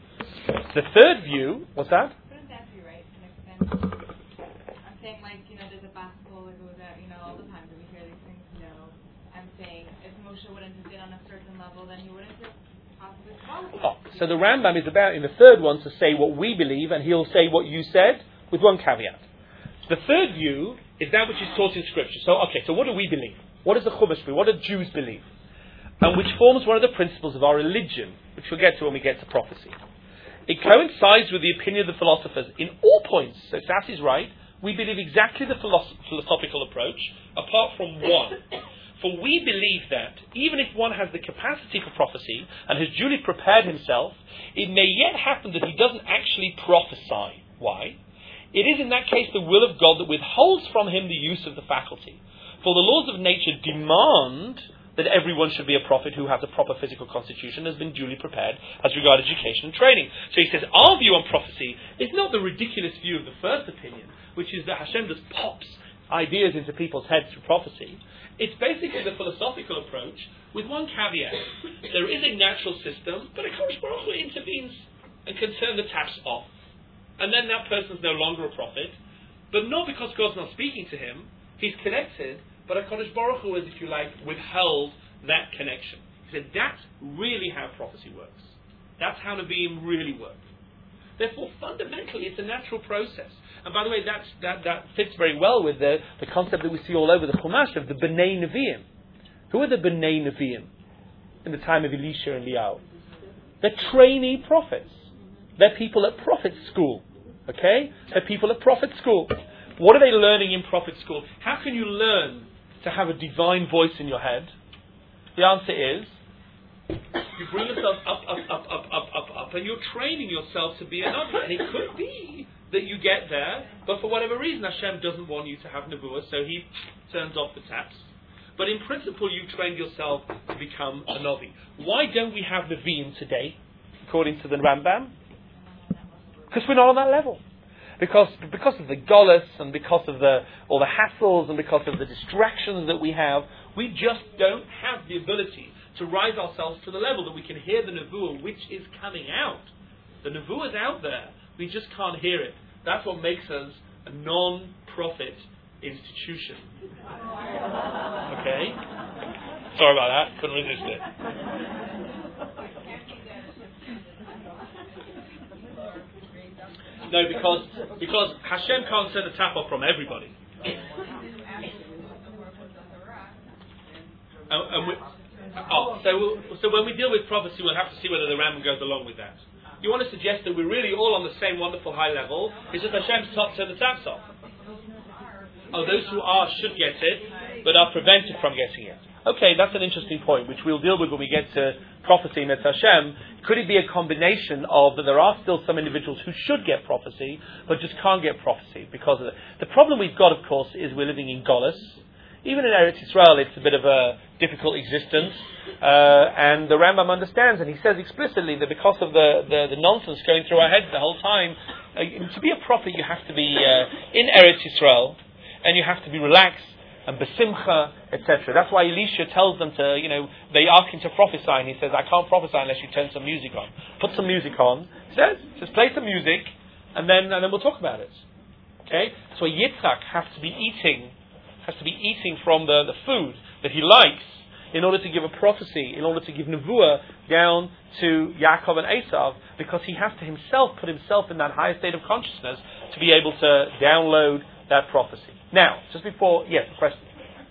B: The third view, what's that?
C: Wouldn't that be right? To an extent? I'm saying, like, there's a basketball that goes out, all the time. Do we hear these things? No. I'm saying, if Moshe wouldn't have been on a certain level, then he wouldn't have possibly qualified.
B: So the Rambam is about, in the third one, to say what we believe, and he'll say what you said, with one caveat. The third view is that which is taught in Scripture. So what do we believe? What does the Chumash believe? What do Jews believe? And which forms one of the principles of our religion, which we'll get to when we get to prophecy. It coincides with the opinion of the philosophers in all points. So Sass is right. We believe exactly the philosophical approach, apart from one. For we believe that, even if one has the capacity for prophecy and has duly prepared himself, it may yet happen that he doesn't actually prophesy. Why? It is in that case the will of God that withholds from him the use of the faculty. For the laws of nature demand that everyone should be a prophet who has a proper physical constitution, has been duly prepared as regards education and training. So he says, our view on prophecy is not the ridiculous view of the first opinion, which is that Hashem just pops ideas into people's heads through prophecy. It's basically the philosophical approach with one caveat. There is a natural system, but HaKadosh Baruch Hu intervenes and can turn the taps off. And then that person's no longer a prophet, but not because God's not speaking to him. He's connected, but HaKadosh Baruch Hu has, if you like, withheld that connection. He said, that's really how prophecy works. That's how Nevi'im really work. Therefore, fundamentally, it's a natural process. And by the way, that fits very well with the concept that we see all over the Chumash of the B'nai Nevi'im. Who are the B'nai Nevi'im in the time of Elisha and Liao? They're trainee prophets. They're people at prophet school. Okay? They're people at prophet school. What are they learning in prophet school? How can you learn to have a divine voice in your head? The answer is, you bring yourself up, and you're training yourself to be a Navi. And it could be that you get there, but for whatever reason, Hashem doesn't want you to have Nevuah, so He turns off the taps. But in principle, you trained yourself to become a Navi. Why don't we have Nevi'im today, according to the Rambam? Because we're not on that level. Because of the golus and because of all the hassles and because of the distractions that we have, we just don't have the ability to rise ourselves to the level that we can hear the Nevuah which is coming out. The Nevuah is out there. We just can't hear it. That's what makes us a non-profit institution. Okay? Sorry about that. Couldn't resist it. No, because Hashem can't turn the tap off from everybody. So when we deal with prophecy, we'll have to see whether the Rambam goes along with that. You want to suggest that we're really all on the same wonderful high level? It's just Hashem's turn the taps off. Oh, those who are should get it, but are prevented from getting it. Okay, that's an interesting point, which we'll deal with when we get to prophecy and Hashem. Could it be a combination of that there are still some individuals who should get prophecy, but just can't get prophecy because of it? The problem we've got, of course, is we're living in Golus. Even in Eretz Yisrael, it's a bit of a difficult existence. And the Rambam understands, and he says explicitly that because of the nonsense going through our heads the whole time, to be a prophet you have to be in Eretz Yisrael, and you have to be relaxed and besimcha, etc. That's why Elisha tells them to, they ask him to prophesy, and he says, I can't prophesy unless you turn some music on. Put some music on. He says, just play some music, and then we'll talk about it. Okay? So Yitzhak has to be eating from the food that he likes in order to give a prophecy, in order to give nevuah down to Yaakov and Esav, because he has to himself put himself in that higher state of consciousness to be able to download that prophecy. Now, just before, yes, question.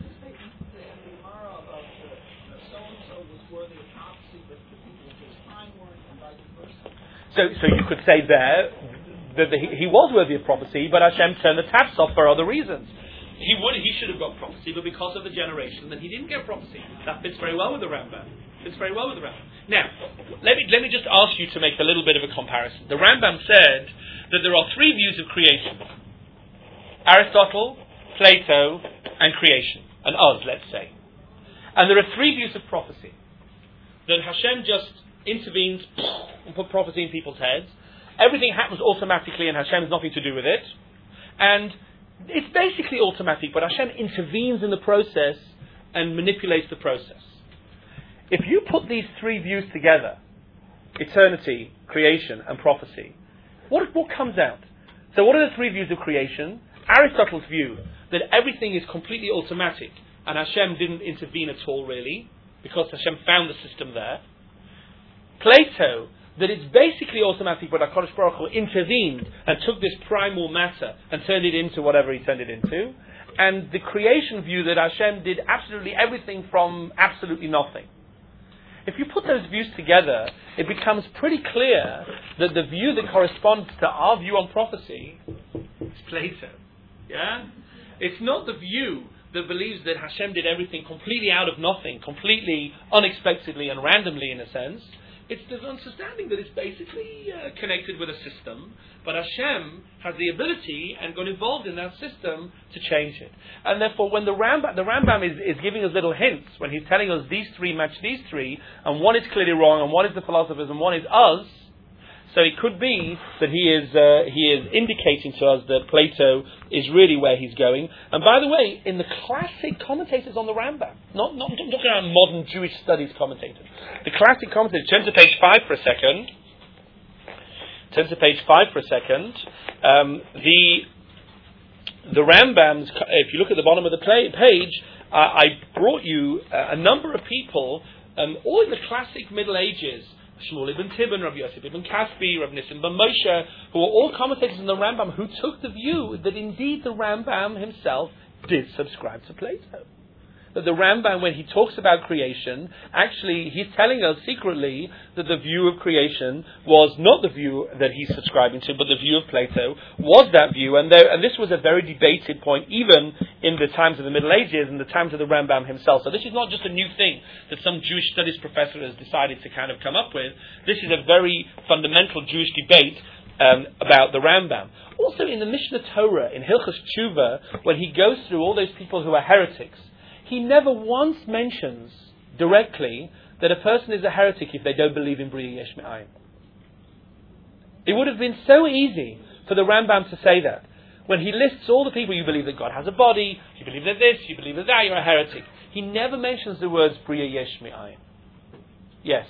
B: So you could say there that he was worthy of prophecy, but Hashem turned the taps off for other reasons. He should have got prophecy, but because of the generation, then he didn't get prophecy. That fits very well with the Rambam. Now, let me just ask you to make a little bit of a comparison. The Rambam said that there are three views of creation: Aristotle, Plato, and creation, and us, let's say. And there are three views of prophecy: that Hashem just intervenes and put prophecy in people's heads. Everything happens automatically, and Hashem has nothing to do with it. And it's basically automatic, but Hashem intervenes in the process and manipulates the process. If you put these three views together, eternity, creation, and prophecy, what comes out? So what are the three views of creation? Aristotle's view that everything is completely automatic and Hashem didn't intervene at all really, because Hashem found the system there. Plato, that it's basically automatic, but HaKadosh Baruch Hu intervened and took this primal matter and turned it into whatever he turned it into. And the creation view that Hashem did absolutely everything from absolutely nothing. If you put those views together, it becomes pretty clear that the view that corresponds to our view on prophecy is Plato. Yeah? It's not the view that believes that Hashem did everything completely out of nothing, completely unexpectedly and randomly in a sense. It's the understanding that it's basically connected with a system, but Hashem has the ability and got involved in that system to change it. And therefore, when the Rambam is giving us little hints, when he's telling us these three match these three, and one is clearly wrong, and one is the philosophers, and one is us, so it could be that he is indicating to us that Plato is really where he's going. And by the way, in the classic commentators on the Rambam, not talking about modern Jewish studies commentators, the classic commentators, turn to page 5 for a second. The Rambam's, if you look at the bottom of the page, I brought you a number of people, all in the classic Middle Ages, Shmuel ibn Tibbon, Rabbi Yosef ibn Kaspi, Rabbi Nissim ben Moshe, who are all commentators in the Rambam, who took the view that indeed the Rambam himself did subscribe to Plato. That the Rambam, when he talks about creation, actually he's telling us secretly that the view of creation was not the view that he's subscribing to, but the view of Plato was that view. And this was a very debated point, even in the times of the Middle Ages and the times of the Rambam himself. So this is not just a new thing that some Jewish studies professor has decided to kind of come up with. This is a very fundamental Jewish debate about the Rambam. Also in the Mishnah Torah, in Hilchos Tshuva, when he goes through all those people who are heretics, he never once mentions directly that a person is a heretic if they don't believe in Bria Yesh Me'ayin. It would have been so easy for the Rambam to say that. When he lists all the people, you believe that God has a body, you believe that this, you believe that that, you're a heretic. He never mentions the words Bria Yesh Me'ayin. Yes?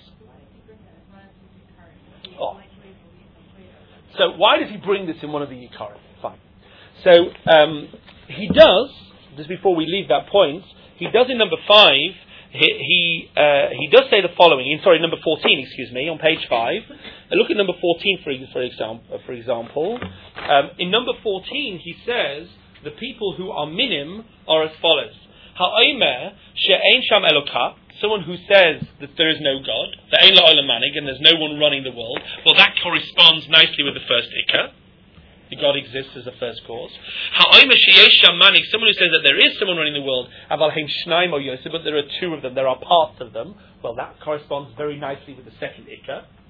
B: Oh. So why does he bring this in one of the Yikarim? Fine. So he does, just before we leave that point, he does in number 5, he does say the following, number 14, on page 5. Look at number 14 for example. In number 14 he says, the people who are minim are as follows. Ha'omer she'ein sham elokah, someone who says that there is no God, ve'ein la'olam manig, and there's no one running the world. Well, that corresponds nicely with the first ikar. God exists as a first cause. Ha'omer sheyesh sham manig, someone who says that there is someone running the world, aval hein shnaim o yosef, but there are two of them, there are parts of them. Well, that corresponds very nicely with the second ikar.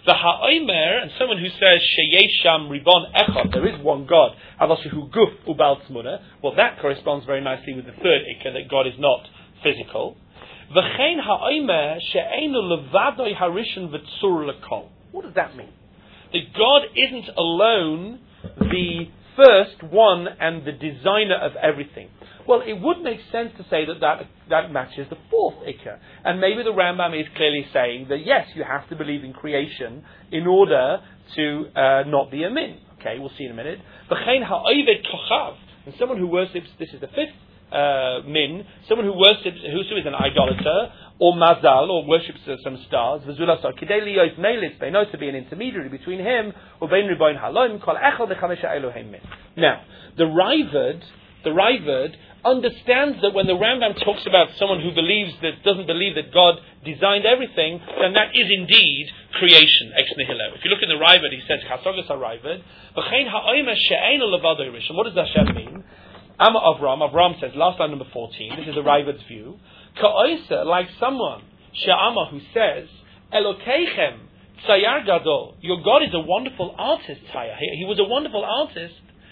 B: The ha'omer, and someone who says sheyesham ribon echad, there is one God, avashu guf ubal tzmuna. Well, that corresponds very nicely with the third ikka, that God is not physical. V'chein ha'omer she'einu levadoi harishon v'tzur lekol. What does that mean? That God isn't alone the first one and the designer of everything. Well, it would make sense to say that matches the fourth ikka. And maybe the Rambam is clearly saying that yes, you have to believe in creation in order to not be a min. Okay, we'll see in a minute. V'chein ha'oived kochav, and someone who worships, this is the fifth min, someone who worships, who is an idolater, or mazal, or worships some stars, v'zulasar kidei liyos nelis, they know to be an intermediary between him, or bein riboin halom, kol echad lechamesha Elohim min. Now, the Raavad understands that when the Rambam talks about someone who doesn't believe that God designed everything, then that is indeed creation, ex nihilo. If you look in the Raavad, he says, Chasogas HaRaavad, V'chein ha'omer she'einu levado rishon. What does Hashem mean? Amma Avram says, last line number 14, this is the Raavad's view, Ka'oisa, like someone, she'ama, who says, Elokeichem, tzayar gadol, your God is a wonderful artist, Tzayar. He was a wonderful artist,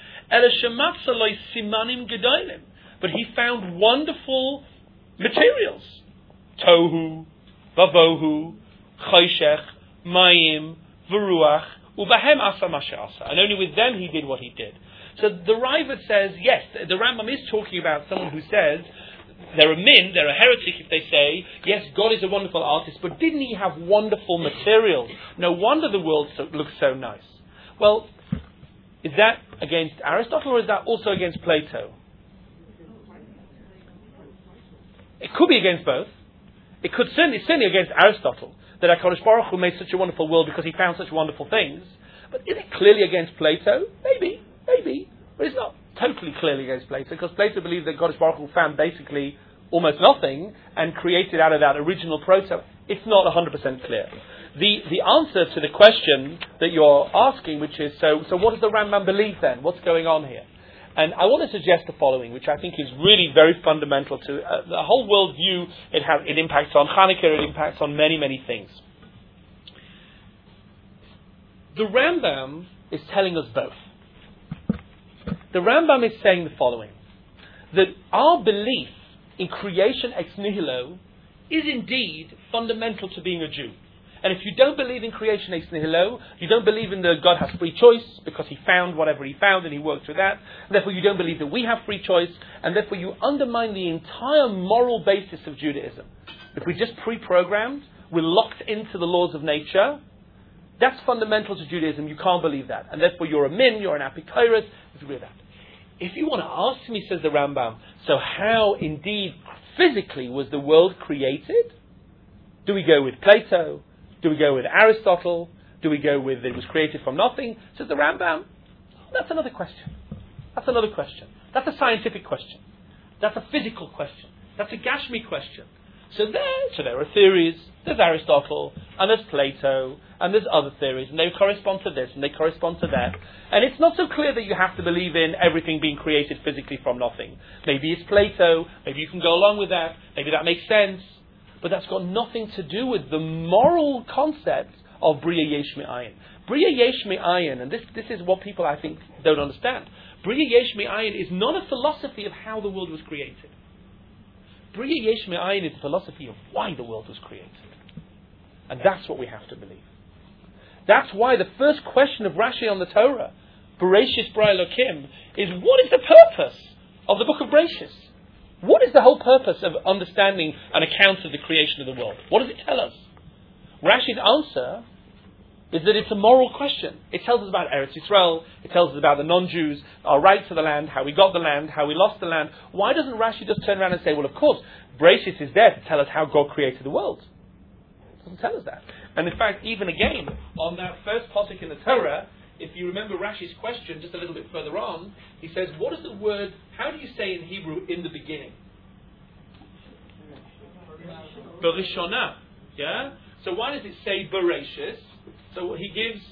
B: simanim gedolim, but he found wonderful materials. Tohu, Vavohu, Choshech, Mayim, V'ruach, Ubahem asa masha asa. And only with them he did what he did. So the Raavad says, yes, the Rambam is talking about someone who says, they're a heretic if they say, yes, God is a wonderful artist, but didn't he have wonderful materials? No wonder the world looks so nice. Well, is that against Aristotle or is that also against Plato? It could be against both. It could certainly against Aristotle, that HaKadosh Baruch Hu made such a wonderful world because he found such wonderful things. But is it clearly against Plato? Maybe. But it's not totally clearly against Plato, because Plato believed that HaKadosh Baruch Hu found basically almost nothing and created out of that original proto. It's not 100% clear. The answer to the question that you're asking, which is, so what does the Rambam believe then? What's going on here? And I want to suggest the following, which I think is really very fundamental to the whole worldview. It impacts on Hanukkah, it impacts on many, many things. The Rambam is telling us both. The Rambam is saying the following, that our belief in creation ex nihilo is indeed fundamental to being a Jew. And if you don't believe in creation ex nihilo, you don't believe in that God has free choice because he found whatever he found and he worked with that. Therefore you don't believe that we have free choice, and therefore you undermine the entire moral basis of Judaism. If we're just pre-programmed, we're locked into the laws of nature, that's fundamental to Judaism. You can't believe that. And therefore you're a min, you're an apikoros, agree with that. If you want to ask me, says the Rambam, so how indeed physically was the world created? Do we go with Plato? Do we go with Aristotle? Do we go with it was created from nothing? Says the Rambam, that's another question. That's another question. That's a scientific question. That's a physical question. That's a Gashmi question. So there are theories. There's Aristotle, and there's Plato, and there's other theories, and they correspond to this, and they correspond to that. And it's not so clear that you have to believe in everything being created physically from nothing. Maybe it's Plato, maybe you can go along with that, maybe that makes sense, but that's got nothing to do with the moral concept of Bria Yesh Me'ayin. Bria Yesh Me'ayin, and this is what people, I think, don't understand. Bria Yesh Me'ayin is not a philosophy of how the world was created. Bria Yesh Me'ayin is a philosophy of why the world was created. And that's what we have to believe. That's why the first question of Rashi on the Torah, Bereshis Bara Elokim, is what is the purpose of the book of Bereshis? What is the whole purpose of understanding an account of the creation of the world? What does it tell us? Rashi's answer is that it's a moral question. It tells us about Eretz Yisrael, it tells us about the non-Jews, our right to the land, how we got the land, how we lost the land. Why doesn't Rashi just turn around and say, well, of course, Bereshis is there to tell us how God created the world? It doesn't tell us that. And in fact, even again, on that first pasuk in the Torah, if you remember Rashi's question just a little bit further on, he says, what is the word, how do you say in Hebrew, in the beginning? Bereshona. Yeah? So why does it say Bereshis? So he gives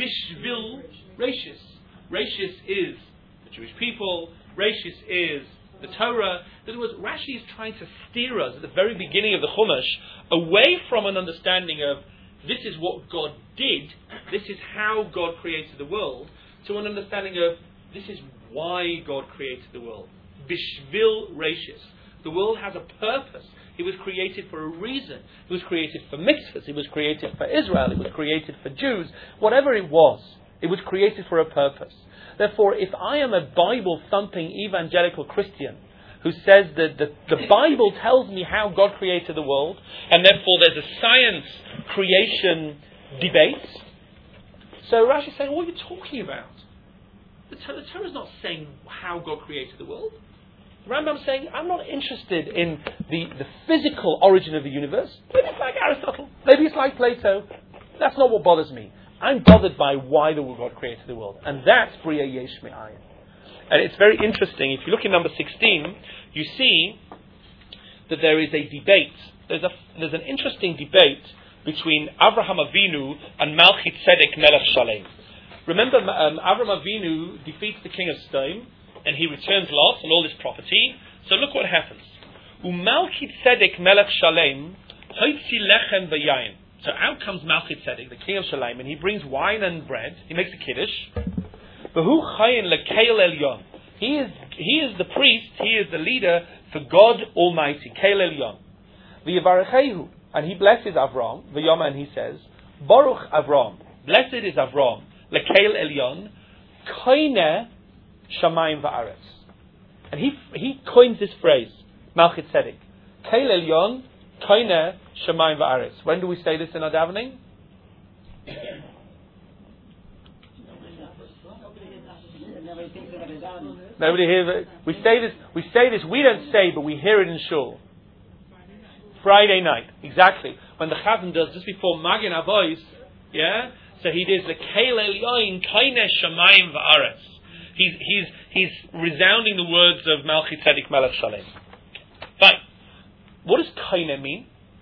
B: Bishvil Rashis. Rashis is the Jewish people. Rashis is the Torah. In other words, Rashi is trying to steer us at the very beginning of the Chumash away from an understanding of this is what God did, this is how God created the world, to an understanding of this is why God created the world. Bishvil Reishis. The world has a purpose. It was created for a reason. It was created for mitzvahs. It was created for Israel. It was created for Jews. Whatever it was created for a purpose. Therefore, if I am a Bible-thumping evangelical Christian who says that the Bible tells me how God created the world, and therefore there's a science creation debate, so Rashi is saying, what are you talking about? The Torah is not saying how God created the world. Rambam saying, I'm not interested in the physical origin of the universe. Maybe it's like Aristotle. Maybe it's like Plato. That's not what bothers me. I'm bothered by why the God created the world. And that's Bria Yesh Me'ayin. And it's very interesting. If you look in number 16, you see that there is a debate. There's an interesting debate between Avraham Avinu and Malchi Tzedek Melech Shalem. Remember, Avraham Avinu defeats the king of Sodom, and he returns Lot and all his property. So look what happens. Umalchi Tzedek Melech Shalem hoitzi lechem v'yayin. So out comes Malchi Tzedek, the king of Shalem, and he brings wine and bread. He makes a kiddush. V'hu chayin lekeil elyon. He is the priest. He is the leader for God Almighty. Keil elyon. V'yivarechehu, and he blesses Avram. V'yoma, and he says, Baruch Avram. Blessed is Avram. Lekeil elyon. Koine Shamayim va'aretz. And he coins this phrase, Malchit Tzedek. Keil elyon, koine Shamayim va'aretz. When do we say this in our davening? Nobody hears it. We say this, we don't say, but we hear it in shul. Friday night, exactly. When the Chazan does, just before Magin Avois, yeah? So he does the Keil elyon, koine Shamayim va'aretz. He's resounding the words of Malchi Tzedek Melech Shalem. Fine. What does kaina mean?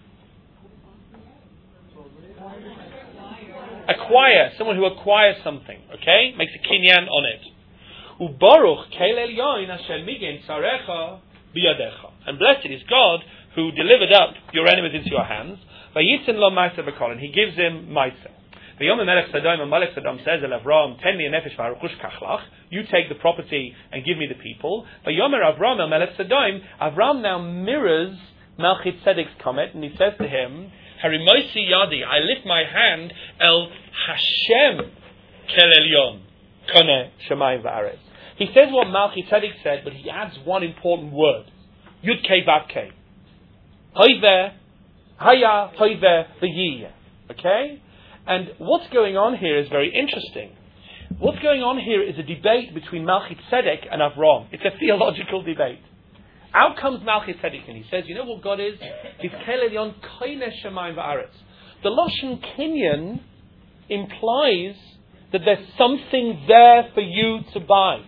B: Acquire. Someone who acquires something. Okay? Makes a kinyan on it. Ubaruch keil elyon asher migen tzarecha biyadecha. And blessed is God who delivered up your enemies into your hands. Vayitzin lo ma'aser b'kol. And he gives him ma'aser. V'yom Melech Sodom, and Melech Sodom says, El Avram, ten li nefesh v'haruchush kachlach. You take the property and give me the people. V'yomer Avram el Melech Sodom. Avram now mirrors Malchit Tzedek's comment, and he says to him, Harimoisi yadi, I lift my hand, El Hashem kel elyon, kone shemayim v'aretz. He says what Malchit Tzedek said, but he adds one important word. Yud kei vav kei. Hoive, haya, hoive, v'yiyeh. Okay? And what's going on here is very interesting. What's going on here is a debate between Malchit Tzedek and Avram. It's a theological debate. Out comes Malchit Tzedek and he says, you know what God is? He's Keil elyon koine shemayim va'aretz. The Lashon Kinyan implies that there's something there for you to buy.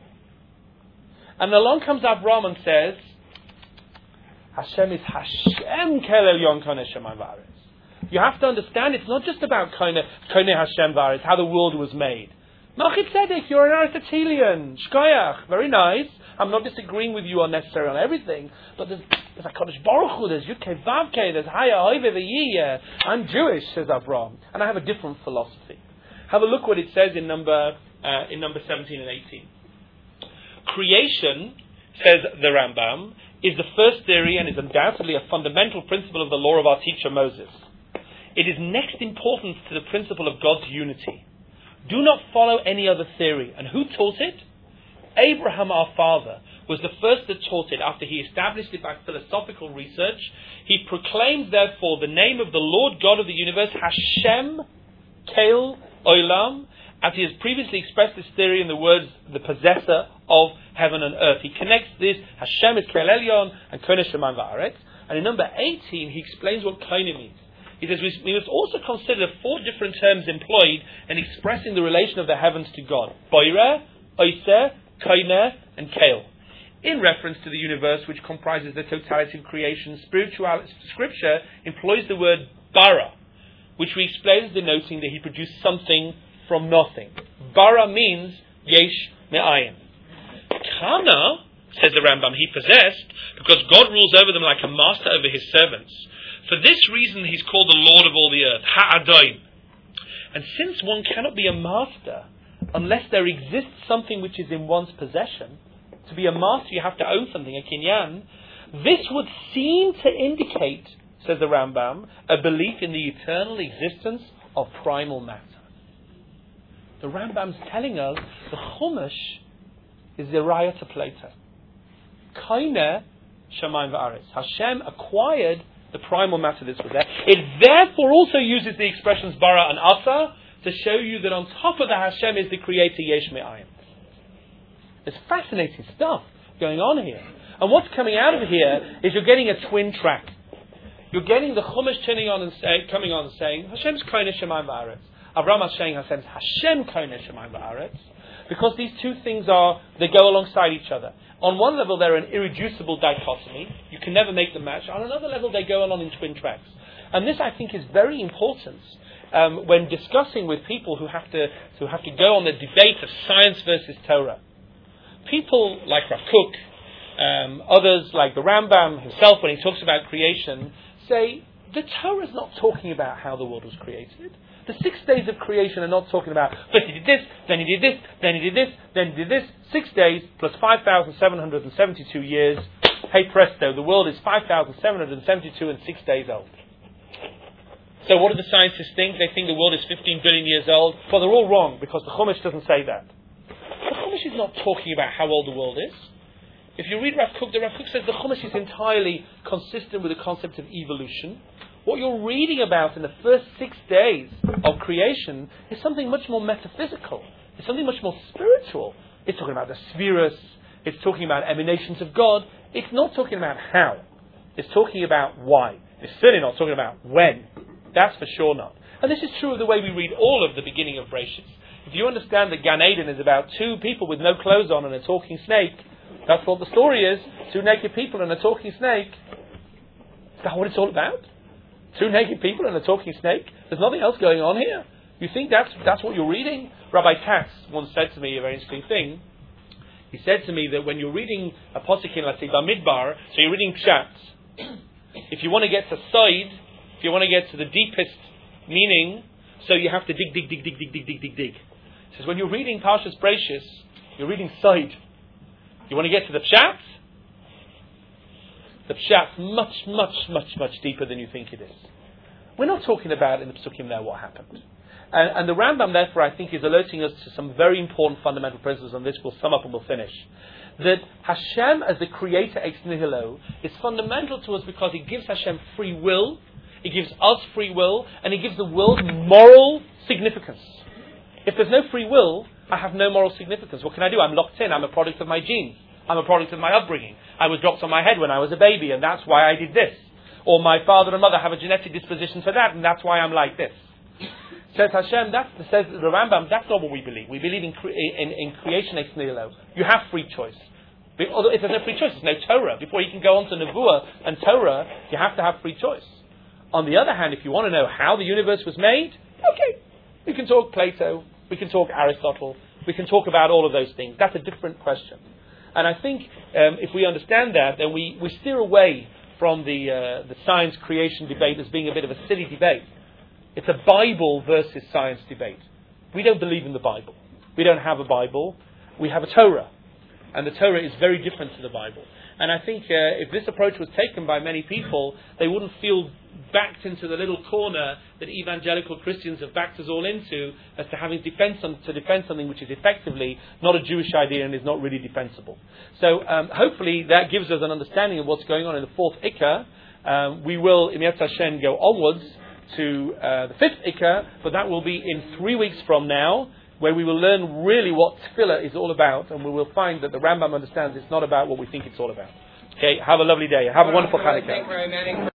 B: And along comes Avram and says, Hashem is Hashem Keil elyon koine shemayim va'aretz. You have to understand, it's not just about Koine Hashem Varetz, how the world was made. Malchit Tzedek, you're an Aristotelian. Shkoyach, very nice. I'm not disagreeing with you unnecessarily on everything, but there's a Kodesh Baruch Hu, there's Yudke Vavke, there's Haya Hoive V'yiyeh. I'm Jewish, says Avram, and I have a different philosophy. Have a look what it says in number 17 and 18. Creation, says the Rambam, is the first theory and is undoubtedly a fundamental principle of the law of our teacher Moses. It is next important to the principle of God's unity. Do not follow any other theory. And who taught it? Abraham, our father, was the first that taught it after he established it by philosophical research. He proclaimed, therefore, the name of the Lord God of the universe, Hashem Keil Olam, as he has previously expressed this theory in the words, the possessor of heaven and earth. He connects this, Hashem is Keil Elyon, and Koine Shemayim va'aretz. And in number 18, he explains what Koine means. He says we must also consider 4 different terms employed in expressing the relation of the heavens to God. Boire, Oiser, Koine, and Keil. In reference to the universe which comprises the totality of creation, Scripture employs the word bara, which we explain as denoting that he produced something from nothing. Bara means yesh me'ayin. Kana says the Rambam, he possessed, because God rules over them like a master over his servants. For this reason he's called the Lord of all the earth, Ha'adon. And since one cannot be a master unless there exists something which is in one's possession, to be a master you have to own something, a kinyan, this would seem to indicate, says the Rambam, a belief in the eternal existence of primal matter. The Rambam's telling us the Chumash is the raya to Plato. Kaineh Shamayim v'aretz. Hashem acquired the primal matter that was there. It therefore also uses the expressions bara and asa to show you that on top of the Hashem is the creator yesh me'ayim. There's fascinating stuff going on here. And what's coming out of here is you're getting a twin track. You're getting the Chumash coming on and saying Hashem's Kaineh Shamayim v'aretz. Avraham is saying Hashem Kaineh Shamayim v'aretz, because these two things they go alongside each other. On one level, they're an irreducible dichotomy. You can never make them match. On another level, they go along in twin tracks. And this, I think, is very important when discussing with people who have to go on the debate of science versus Torah. People like Rav Kook, others like the Rambam himself, when he talks about creation, say the Torah is not talking about how the world was created. The 6 days of creation are not talking about, but he did this, then he did this, then he did this, then he did this. 6 days plus 5,772 years. Hey presto, the world is 5,772 and 6 days old. So what do the scientists think? They think the world is 15 billion years old. Well, they're all wrong, because the Chumash doesn't say that. The Chumash is not talking about how old the world is. If you read Rav Kook, the Rav Kook says the Chumash is entirely consistent with the concept of evolution. What you're reading about in the first 6 days of creation is something much more metaphysical. It's something much more spiritual. It's talking about the spheres. It's talking about emanations of God. It's not talking about how. It's talking about why. It's certainly not talking about when. That's for sure not. And this is true of the way we read all of the beginning of Bereshit. If you understand that Gan Eden is about two people with no clothes on and a talking snake, that's what the story is. Two naked people and a talking snake. Is that what it's all about? Two naked people and a talking snake? There's nothing else going on here. You think that's what you're reading? Rabbi Katz once said to me a very interesting thing. He said to me that when you're reading a posuk in, let's say, Bamidbar, so you're reading Pshat, if you want to get to Side, if you want to get to the deepest meaning, so you have to dig. He says, when you're reading Parshas Bereshis, you're reading Side. You want to get to the Pshat? The Pshat's much deeper than you think it is. We're not talking about in the Psukim there what happened. And the Rambam, therefore, I think is alerting us to some very important fundamental principles, and this we'll sum up and we'll finish. That Hashem, as the creator ex nihilo, is fundamental to us because He gives Hashem free will, He gives us free will, and He gives the world moral significance. If there's no free will, I have no moral significance. What can I do? I'm locked in. I'm a product of my genes. I'm a product of my upbringing. I was dropped on my head when I was a baby, and that's why I did this. Or my father and mother have a genetic disposition for that, and that's why I'm like this. Says Hashem, says the Rambam, that's not what we believe. We believe in creation ex nihilo. You have free choice. Although if there's no free choice, there's no Torah. Before you can go on to Nevuah and Torah, you have to have free choice. On the other hand, if you want to know how the universe was made, okay, we can talk Plato, we can talk Aristotle, we can talk about all of those things. That's a different question. And I think if we understand that, then we steer away from the science creation debate as being a bit of a silly debate. It's a Bible versus science debate. We don't believe in the Bible. We don't have a Bible. We have a Torah. And the Torah is very different to the Bible. And I think if this approach was taken by many people, they wouldn't feel backed into the little corner that evangelical Christians have backed us all into as to having to defend something which is effectively not a Jewish idea and is not really defensible. So hopefully that gives us an understanding of what's going on in the fourth Ikar. We will, in Yetz Hashem, go onwards to the fifth Ikar, but that will be in 3 weeks from now, where we will learn really what tefillah is all about, and we will find that the Rambam understands it's not about what we think it's all about. Okay, have a lovely day. Have a wonderful Chanukah.